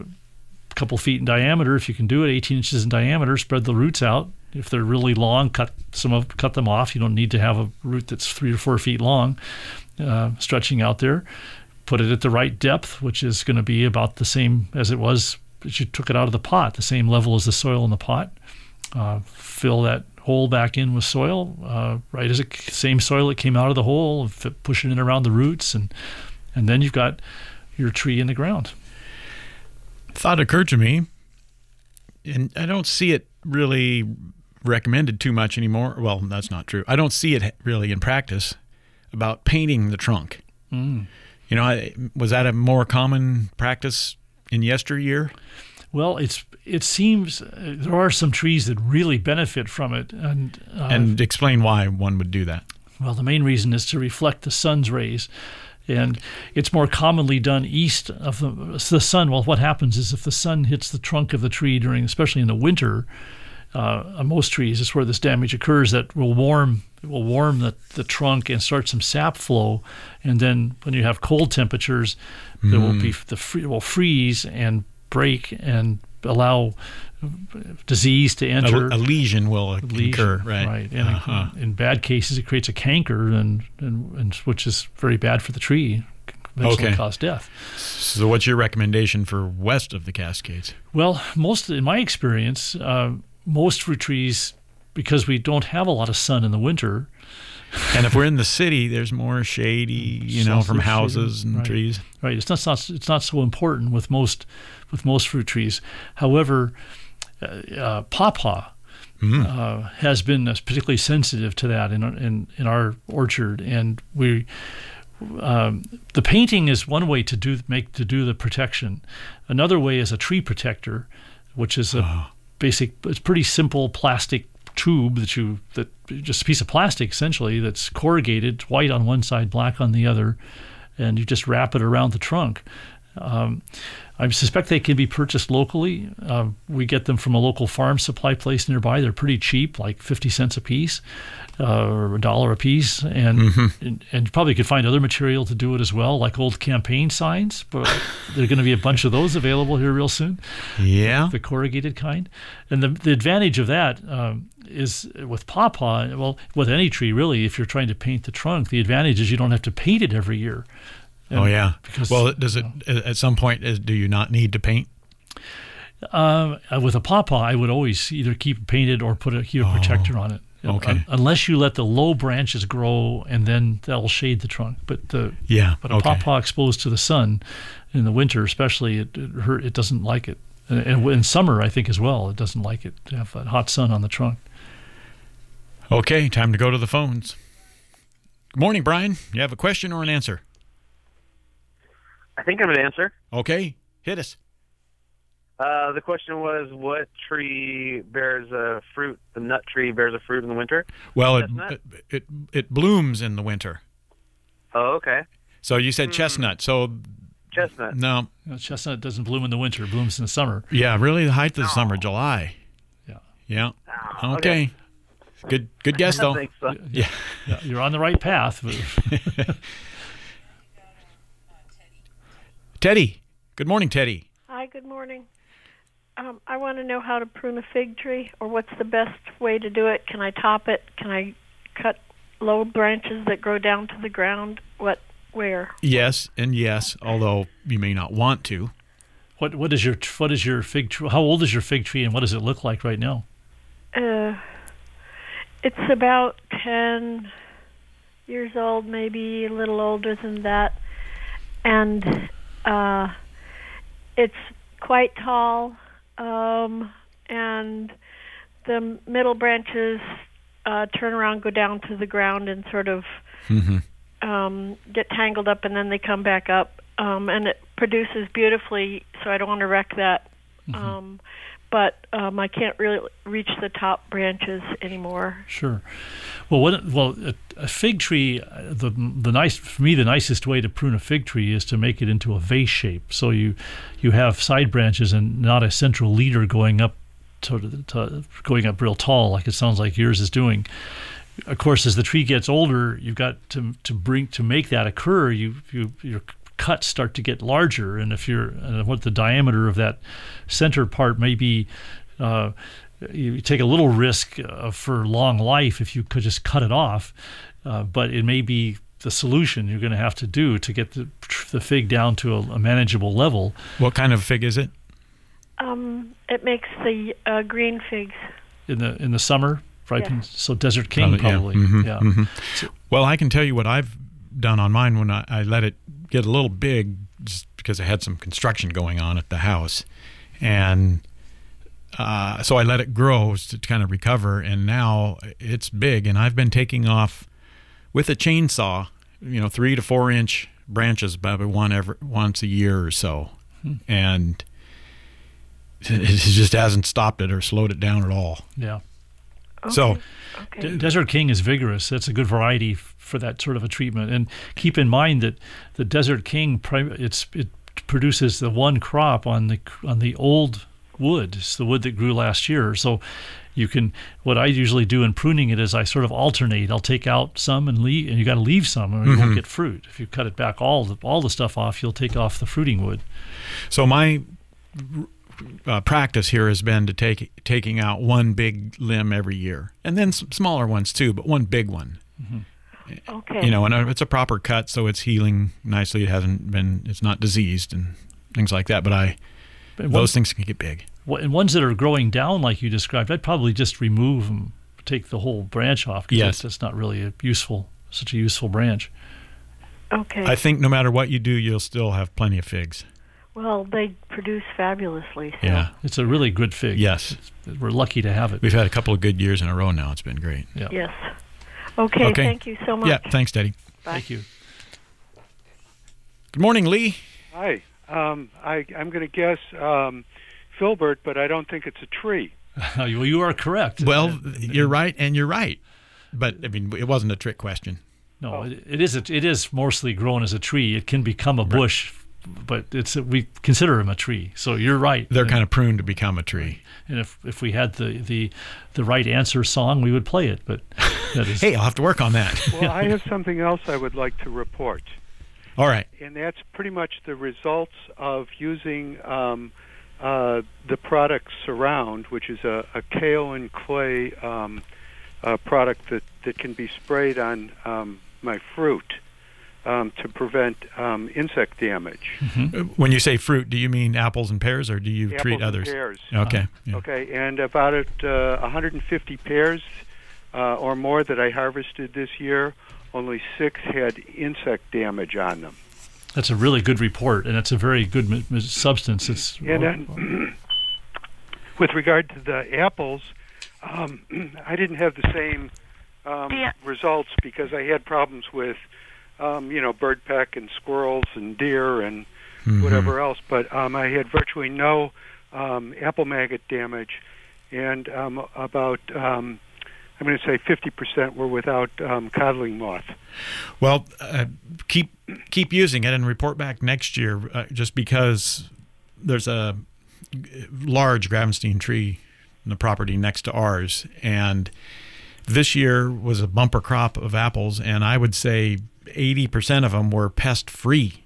a couple feet in diameter if you can do it, eighteen inches in diameter. Spread the roots out. If they're really long, cut some of cut them off. You don't need to have a root that's three or four feet long, uh, stretching out there. Put it at the right depth, which is going to be about the same as it was as you took it out of the pot, the same level as the soil in the pot. Uh, fill that hole back in with soil, uh, right as it same soil that came out of the hole, f- pushing it around the roots, and and then you've got your tree in the ground. Thought occurred to me, and I don't see it really recommended too much anymore. Well, that's not true. I don't see it really in practice about painting the trunk. Mm. You know, I, was that a more common practice in yesteryear? Well, it's it seems uh, there are some trees that really benefit from it, and uh, And explain why one would do that. well, the main reason is to reflect the sun's rays, and it's more commonly done east of the, the sun. Well, what happens is if the sun hits the trunk of the tree during, especially in the winter, uh, on most trees, is where this damage occurs. That will warm it will warm the, the trunk and start some sap flow, and then when you have cold temperatures, there will be the free, it will freeze and break and allow disease to enter. A, a lesion will Lesion, occur, right? Right, and Uh-huh. in, in bad cases, it creates a canker, and, and, and which is very bad for the tree. Eventually Okay. cause death. So what's your recommendation for west of the Cascades? Well, most in my experience, uh, most fruit trees, because we don't have a lot of sun in the winter. And if we're in the city, there's more shady, you know, Sounds from like shady, houses and right. trees. Right, it's not, it's not it's not so important with most with most fruit trees. However, uh, uh, pawpaw Mm. uh, has been uh, particularly sensitive to that in our- in in our orchard, and we. Um, the painting is one way to do make to do the protection. Another way is a tree protector, which is a Oh. basic. It's pretty simple plastic tube that you that just a piece of plastic essentially that's corrugated, white on one side, black on the other, and you just wrap it around the trunk. Um, I suspect they can be purchased locally. Uh, we get them from a local farm supply place nearby. They're pretty cheap, like fifty cents a piece, uh, or a dollar a piece, and, Mm-hmm. and and you probably could find other material to do it as well, like old campaign signs. But there are going to be a bunch of those available here real soon. Yeah. The corrugated kind. And the the advantage of that um, is with pawpaw, well, with any tree really, if you're trying to paint the trunk, the advantage is you don't have to paint it every year. And Oh, yeah. because, Well, does it, at some point, is, do you not need to paint? Um, uh, with a pawpaw, I would always either keep it painted or put a heat protector on it. okay. Un- unless you let the low branches grow, and then that'll shade the trunk. But the Yeah. but a okay. pawpaw exposed to the sun in the winter, especially, it it, hurt, it doesn't like it. And, and in summer, I think as well, it doesn't like it to have that hot sun on the trunk. Okay, time to go to the phones. Good morning, Brian. You have a question or an answer? I think I'm an answer. Okay, hit us. Uh, the question was, what tree bears a fruit? The nut tree bears a fruit in the winter. Well, it, Chestnut? it it it blooms in the winter. Oh, okay. So you said chestnut. So Chestnut. no, You know, chestnut doesn't bloom in the winter; it blooms in the summer. yeah, really, the height of the summer, July. Yeah. Yeah. Oh, Okay. Good good guess I though. think so. Yeah. Yeah, you're on the right path. but- Teddy. Good morning, Teddy. Hi, good morning. Um, I want to know how to prune a fig tree, or what's the best way to do it. Can I top it? Can I cut low branches that grow down to the ground? What, where? Yes and yes, although you may not want to. What what is your what is your fig tree? How old is your fig tree, and what does it look like right now? Uh, it's about ten years old, maybe a little older than that, and uh, it's quite tall, um, and the middle branches uh, turn around, go down to the ground, and sort of Mm-hmm. um, get tangled up, and then they come back up. um, and it produces beautifully, so I don't want to wreck that. Mm-hmm. Um, but um, I can't really reach the top branches anymore. Sure. Well, what, well, a, a fig tree, uh, the the nice for me, the nicest way to prune a fig tree is to make it into a vase shape. So you you have side branches and not a central leader going up to, to going up real tall, like it sounds like yours is doing. Of course, as the tree gets older, you've got to to bring to make that occur. You you your cuts start to get larger, and if you're uh, what the diameter of that center part may be, uh, you take a little risk uh, for long life if you could just cut it off. Uh, but it may be the solution you're going to have to do to get the the fig down to a, a manageable level. What kind of fig is it? Um, it makes the uh, green figs. In the in the summer, ripen. Yeah. So Desert King probably. Yeah. Mhm, yeah. mhm. So, Well, I can tell you what I've done on mine when I, I let it get a little big, just because I had some construction going on at the house, and uh, so I let it grow to kind of recover, and now it's big, and I've been taking off with a chainsaw, you know, three to four inch branches, probably one every once a year or so, Hmm. and it just hasn't stopped it or slowed it down at all. yeah. So. Okay. De- Desert King is vigorous. That's a good variety f- for that sort of a treatment. And keep in mind that the Desert King, prim- it's it produces the one crop on the on the old wood. It's the wood that grew last year. So you can. What I usually do in pruning it is I sort of alternate. I'll take out some and leave, and you got to leave some, or you Mhm. won't get fruit. If you cut it back all the all the stuff off, you'll take off the fruiting wood. So my uh, practice here has been to take taking out one big limb every year, and then some smaller ones too, but one big one. Okay. You know, and it's a proper cut, so it's healing nicely. It hasn't been, it's not diseased and things like that. But I, But those things can get big. Wha- And ones that are growing down like you described, I'd probably just remove them, take the whole branch off. 'Cause Yes. that's, that's not really a useful, such a useful branch. Okay. I think no matter what you do, you'll still have plenty of figs. Well, they produce fabulously. So. Yeah. It's a really good fig. Yes. It's- we're lucky to have it. We've had a couple of good years in a row now. It's been great. Yeah. Yes. Okay, Okay. Thank you so much. Yeah. Thanks, Teddy. Bye. Thank you. Good morning, Lee. Hi. Um, I, I'm going to guess um, filbert, but I don't think it's a tree. well, you are correct. Well, And- you're right, and you're right. But I mean, it wasn't a trick question. No, it, it is. A, it is mostly grown as a tree. It can become a bush, but it's a, we consider them a tree. So you're right. They're and, kind of pruned to become a tree. And if if we had the the the right answer song, we would play it. But that is. Hey, I'll have to work on that. Well, I have something else I would like to report, All right. and that's pretty much the results of using um, uh, the product Surround, which is a, a kaolin clay um, uh, product that, that can be sprayed on um, my fruit um, to prevent um, insect damage. When you say fruit, do you mean apples and pears, or do you Apples treat and others? pears. Okay. Yeah. Okay, and about it, uh, one hundred fifty pears uh, or more that I harvested this year, only six had insect damage on them. That's a really good report, and it's a very good m- m- substance. It's And then, with regard to the apples, um, I didn't have the same um, Yeah. results because I had problems with, um, you know, bird peck and squirrels and deer and Mhm. whatever else. But um, I had virtually no um, apple maggot damage, and um, about um, I'm going to say fifty percent were without um, codling moth. Well, uh, keep keep using it and report back next year. Uh, just because there's a large Gravenstein tree in the property next to ours, and this year was a bumper crop of apples, and I would say eighty percent of them were pest free,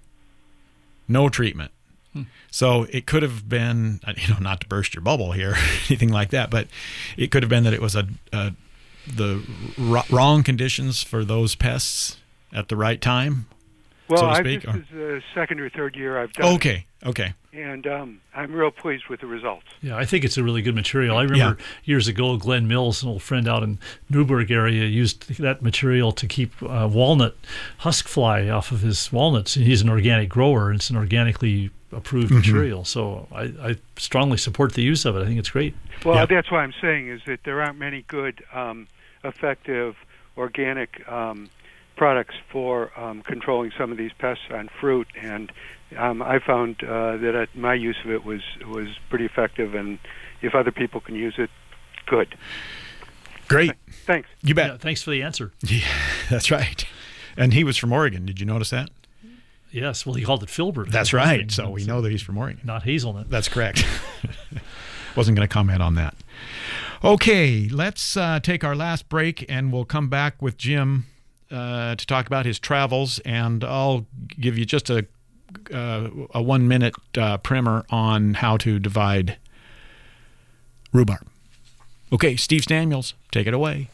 no treatment. So it could have been, you know, not to burst your bubble here, anything like that, but it could have been that it was a, a the r- wrong conditions for those pests at the right time. Well, so to I, speak, this or- is the second or third year I've done Okay, okay. it, and um, I'm real pleased with the results. Yeah, I think it's a really good material. I remember years ago, Glenn Mills, an old friend out in Newburgh area, used that material to keep uh, walnut husk fly off of his walnuts. And he's an organic grower, and it's an organically approved Mhm. material. So I, I strongly support the use of it. I think it's great. Well, Yeah. that's why I'm saying is that there aren't many good, um, effective, organic um, products for um, controlling some of these pests on fruit, and um, I found uh, that uh, my use of it was was pretty effective, and if other people can use it, good. Great. Thanks. You bet. Yeah, thanks for the answer. Yeah, that's right. And he was from Oregon. Did you notice that? Yes. Well, he called it filbert. That's right. So we know that he's from Oregon. Not hazelnut. That's correct. Wasn't going to comment on that. Okay, let's uh, take our last break, and we'll come back with Jim uh, to talk about his travels, and I'll give you just a uh, a one-minute uh, primer on how to divide rhubarb. Okay, Steve Samuels, take it away.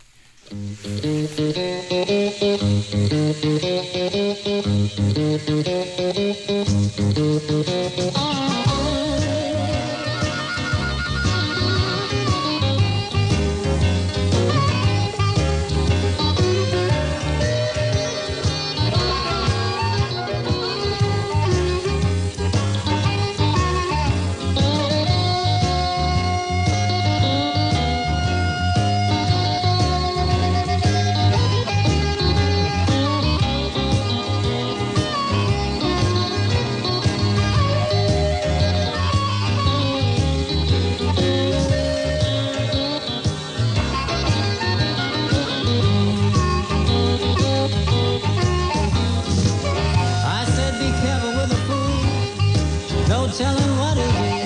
I said be careful with a fool, no telling what he'll do.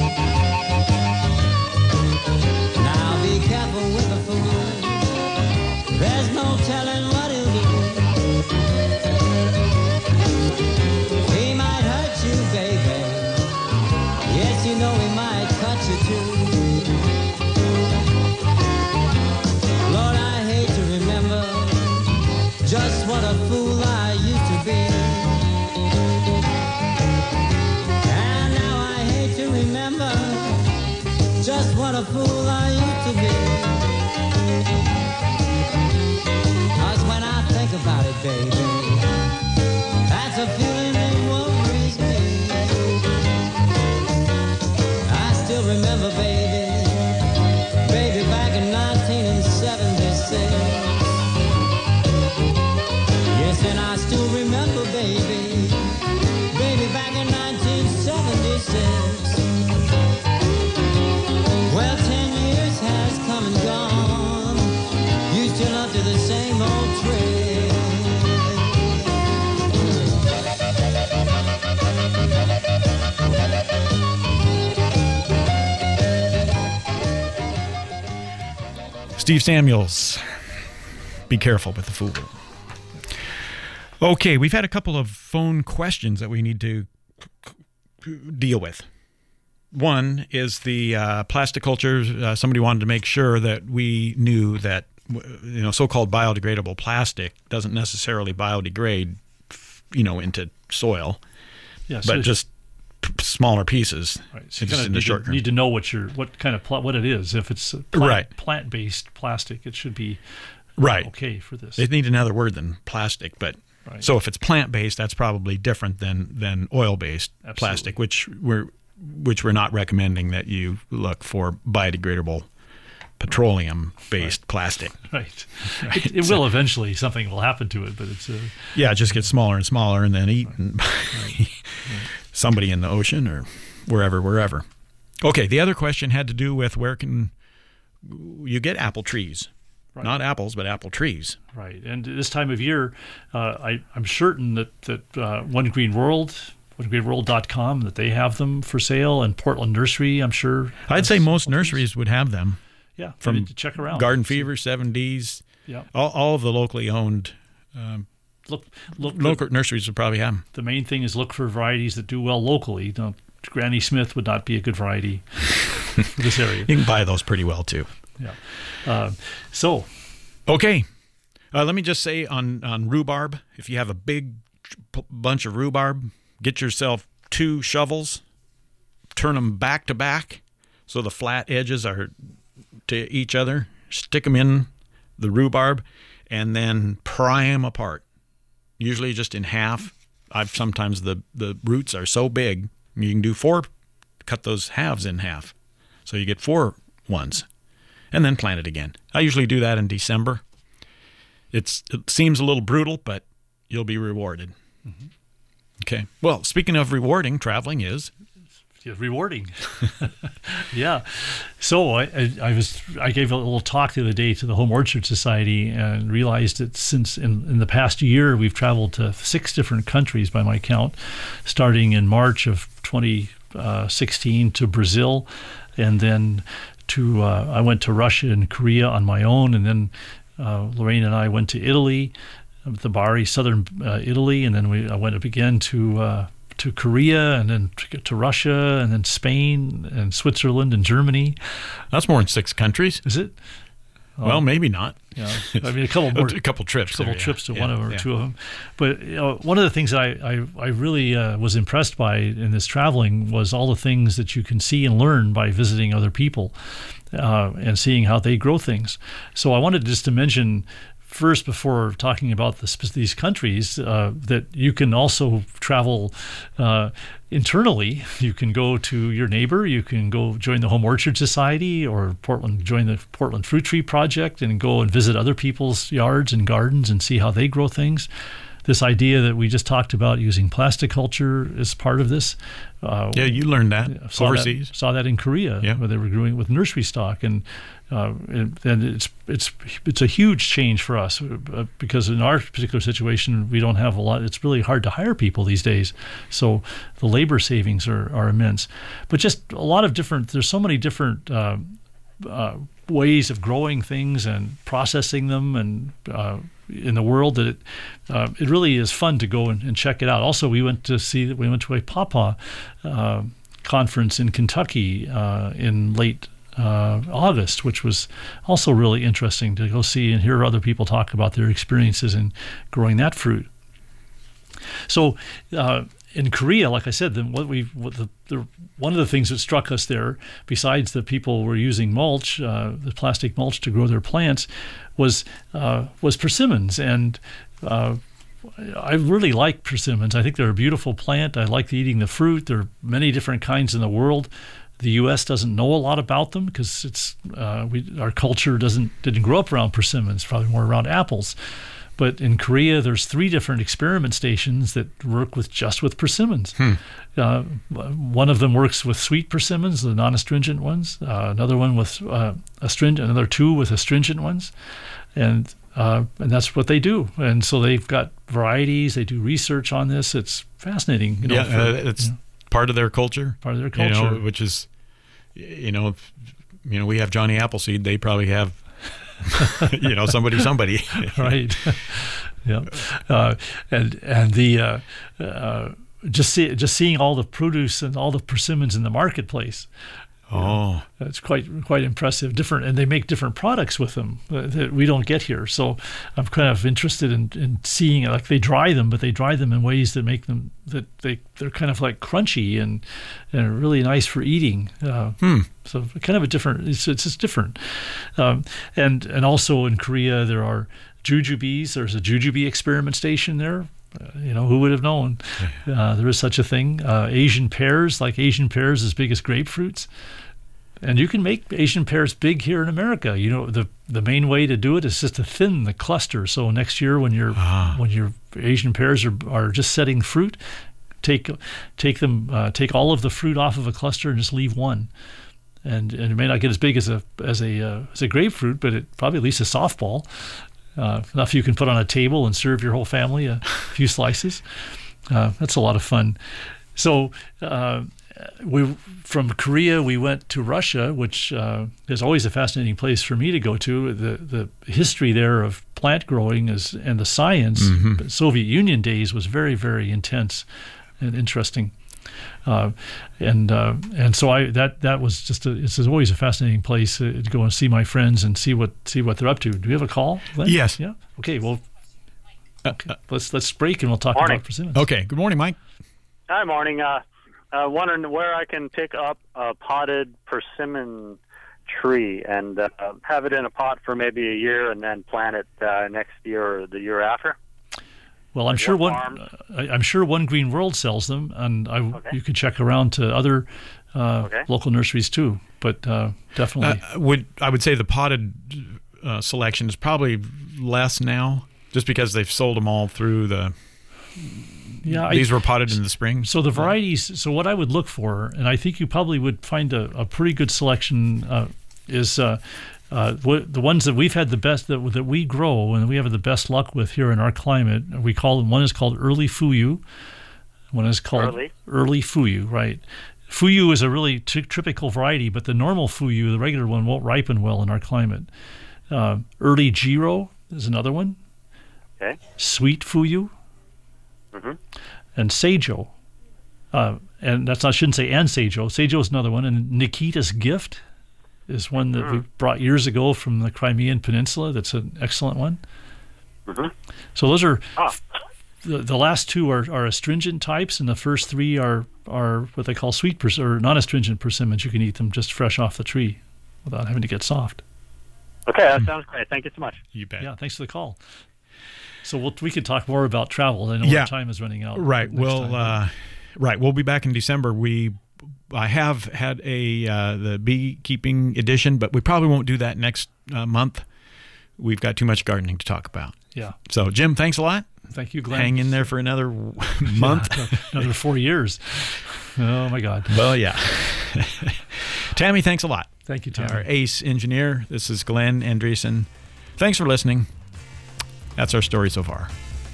Now be careful with a fool, there's no telling what he'll do. He might hurt you, baby, yes, you know he might cut you too. Lord, I hate to remember just what a fool I used to be. And now I hate to remember just what a fool I used to be. 'Cause when I think about it, baby, that's a feeling that worries me. I still remember, baby, baby, back in nineteen seventy-six. Yes, and I still remember, baby, baby, back in nineteen seventy-six. Well, ten years has come and gone. You still up to the same old trick. Steve Samuels, be careful with the fool. Okay, we've had a couple of phone questions that we need to deal with. One is the uh, plastic culture. Uh, somebody wanted to make sure that we knew that, you know, so-called biodegradable plastic doesn't necessarily biodegrade, you know, into soil, Yeah, so but just p- smaller pieces. Right. So you just kind in of the need, short to, term. need to know what your what kind of pl- what it is. If it's a plant, Right. plant-based plastic, it should be Right. okay for this. They need another word than plastic, but Right. so if it's plant-based, that's probably different than than oil-based Absolutely. plastic, which we're which we're not recommending that you look for biodegradable petroleum-based Right. plastic. Right. Right. It, it So- will eventually. Something will happen to it, but it's uh, Yeah, it just gets smaller and smaller, and then eaten by somebody in the ocean or wherever, wherever. Okay, the other question had to do with where can you get apple trees? Right. Not apples, but apple trees. right. And this time of year, uh, I, I'm certain that that uh, One Green World, one green world dot com, that they have them for sale, and Portland Nursery, I'm sure. I'd say has most some trees. nurseries would have them. Yeah, from I mean, to check around. Garden See- Fever, seven D's, Yeah. all, all of the locally owned um, Look, look. local nurseries would probably have them. The main thing is look for varieties that do well locally. Don't, Granny Smith would not be a good variety for this area. You can buy those pretty well too. Yeah. Uh, so, Okay, uh, let me just say on, on rhubarb, if you have a big p- bunch of rhubarb, get yourself two shovels, turn them back to back so the flat edges are to each other, stick them in the rhubarb, and then pry them apart, usually just in half. I've sometimes the, the roots are so big, you can do four, cut those halves in half. So you get four ones, and then plant it again. I usually do that in December. It's It seems a little brutal, but you'll be rewarded. Mm-hmm. Okay. Well, speaking of rewarding, traveling is Yeah, rewarding. Yeah. So I, I, I was I gave a little talk the other day to the Home Orchard Society and realized that since in, in the past year we've traveled to six different countries by my count, starting in March of twenty sixteen to Brazil, and then to uh, I went to Russia and Korea on my own, and then uh, Lorraine and I went to Italy, the Bari, southern uh, Italy, and then we I went up again to. Uh, to Korea, and then to, to Russia, and then Spain, and Switzerland, and Germany. That's more than six countries. Is it? Well, Oh. maybe not. Yeah, I mean a couple more, a couple trips, a couple there, yeah. trips to Yeah, one of or yeah. two of them. But you know, one of the things that I I, I really uh, was impressed by in this traveling was all the things that you can see and learn by visiting other people uh, and seeing how they grow things. So I wanted just to mention. First, before talking about the, these countries, uh, that you can also travel uh, internally. You can go to your neighbor. You can go join the Home Orchard Society or Portland, join the Portland Fruit Tree Project, and go and visit other people's yards and gardens and see how they grow things. This idea that we just talked about using plasticulture is part of this. Uh, Yeah, you learned that saw overseas. That, saw that in Korea, Yeah. where they were growing with nursery stock, and uh, and and it's it's it's a huge change for us uh, because in our particular situation we don't have a lot. It's really hard to hire people these days, so the labor savings are, are immense. But just a lot of different. There's so many different. Uh, uh, ways of growing things and processing them and uh, in the world that it, uh, it really is fun to go and, and check it out. Also, we went to see we went to a Pawpaw uh, conference in Kentucky uh, in late uh, August, which was also really interesting to go see and hear other people talk about their experiences in growing that fruit. So uh, in Korea, like I said, then what we what the, the one of the things that struck us there, besides the people were using mulch, uh, the plastic mulch to grow their plants, was uh, was persimmons, and uh, I really like persimmons. I think they're a beautiful plant. I like eating the fruit. There are many different kinds in the world. The U S doesn't know a lot about them because it's uh, we our culture doesn't didn't grow up around persimmons, probably more around apples. But in Korea, there's three different experiment stations that work with just with persimmons. Hmm. Uh, one of them works with sweet persimmons, the non-astringent ones. Uh, another one with uh, astringent. Another two with astringent ones, and uh, and that's what they do. And so they've got varieties. They do research on this. It's fascinating. You know, yeah, for, uh, it's you know, part of their culture. part of their You culture. know, which is, you know, you know, we have Johnny Appleseed. They probably have. you know, somebody, somebody, right? Yeah, uh, and and the uh, uh, just see just seeing all the produce and all the persimmons in the marketplace. Oh, It's quite quite impressive. Different, and they make different products with them uh, that we don't get here. So I'm kind of interested in, in seeing it. Like they dry them, but they dry them in ways that make them that they they're kind of like crunchy and and really nice for eating. Uh, Hmm. So kind of a different. It's it's just different. Um, and and also in Korea there are jujubes. There's a jujube experiment station there. Uh, you know, who would have known uh, there is such a thing? Uh, Asian pears, like Asian pears as big as grapefruits. And you can make Asian pears big here in America. You know, the the main way to do it is just to thin the cluster. So next year when your Ah. when your Asian pears are are just setting fruit, take take them uh, take all of the fruit off of a cluster and just leave one. And and it may not get as big as a as a uh, as a grapefruit, but it probably at least a softball. Uh, enough you can put on a table and serve your whole family a few slices. Uh, that's a lot of fun. So uh, we from Korea we went to Russia, which uh, is always a fascinating place for me to go to. The the history there of plant growing is and the science. Mhm. Soviet Union days was very very intense and interesting. Uh, and uh, and so I that that was just a, it's always a fascinating place uh, to go and see my friends and see what see what they're up to. Do we have a call, Glenn? Yes. Yeah. Okay. Well, okay. let's let's break and we'll talk Morning. about persimmons. Okay. Good morning, Mike. Hi, morning. Uh, uh, wondering where I can pick up a potted persimmon tree and uh, have it in a pot for maybe a year and then plant it uh, next year or the year after. Well, I'm What sure one. farms? Uh, I, I'm sure One Green World sells them, and I Okay. you could check around to other uh, Okay. local nurseries too. But uh, definitely, Uh, would I would say the potted uh, selection is probably less now, just because they've sold them all through the Yeah, these I, were potted in the spring. So the varieties. So what I would look for, and I think you probably would find a, a pretty good selection, uh, is uh, uh, what, the ones that we've had the best that that we grow and we have the best luck with here in our climate. We call one is called Early Fuyu, one is called Early, early Fuyu. Right. Fuyu is a really t- typical variety, but the normal Fuyu, the regular one, won't ripen well in our climate. Uh, early Jiro is another one. Okay. Sweet Fuyu. Mm-hmm. And Seijo. Uh, and that's I shouldn't say and Seijo. Seijo is another one. And Nikita's Gift is one that mm-hmm. we brought years ago from the Crimean Peninsula. That's an excellent one. Mm-hmm. So those are... Ah. The, the last two are, are astringent types, and the first three are, are what they call sweet pers- or non-astringent persimmons. You can eat them just fresh off the tree without having to get soft. Okay, that sounds great. Thank you so much. You bet. Yeah, thanks for the call. So we'll, we can talk more about travel. I know yeah. our time is running out. Right. Well, time, uh, right. We'll be back in December. We, I have had a uh, the beekeeping edition, but we probably won't do that next uh, month. We've got too much gardening to talk about. Yeah. So, Jim, thanks a lot. Thank you, Glenn. Hang in there for another month. Yeah, another four years. Oh, my God. Well, yeah. Tammy, thanks a lot. Thank you, Tammy. Our ace engineer. This is Glenn Andreessen. Thanks for listening. That's our story so far.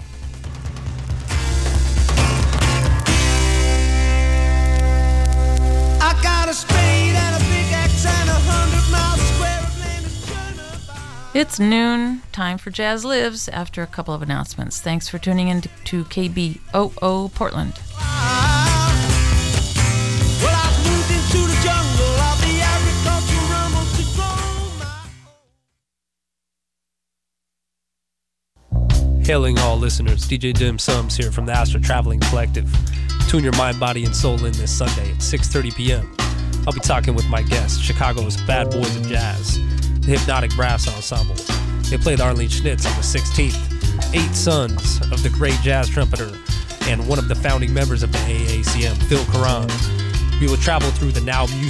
I got a spade and a big axe and a hundred miles square of land to turn about. It's noon. Time for Jazz Lives after a couple of announcements. Thanks for tuning in to, to K B O O Portland. Well, I've moved into the jungle of the agricultural rumble to grow my... Hailing all listeners, D J Dim Sums here from the Astro Traveling Collective. Tune your mind, body, and soul in this Sunday at six thirty p.m. I'll be talking with my guests, Chicago's Bad Boys of Jazz, the Hypnotic Brass Ensemble. They played Arlene Schnitz on the sixteenth, eight sons of the great jazz trumpeter and one of the founding members of the A A C M, Phil Caron. We will travel through the now music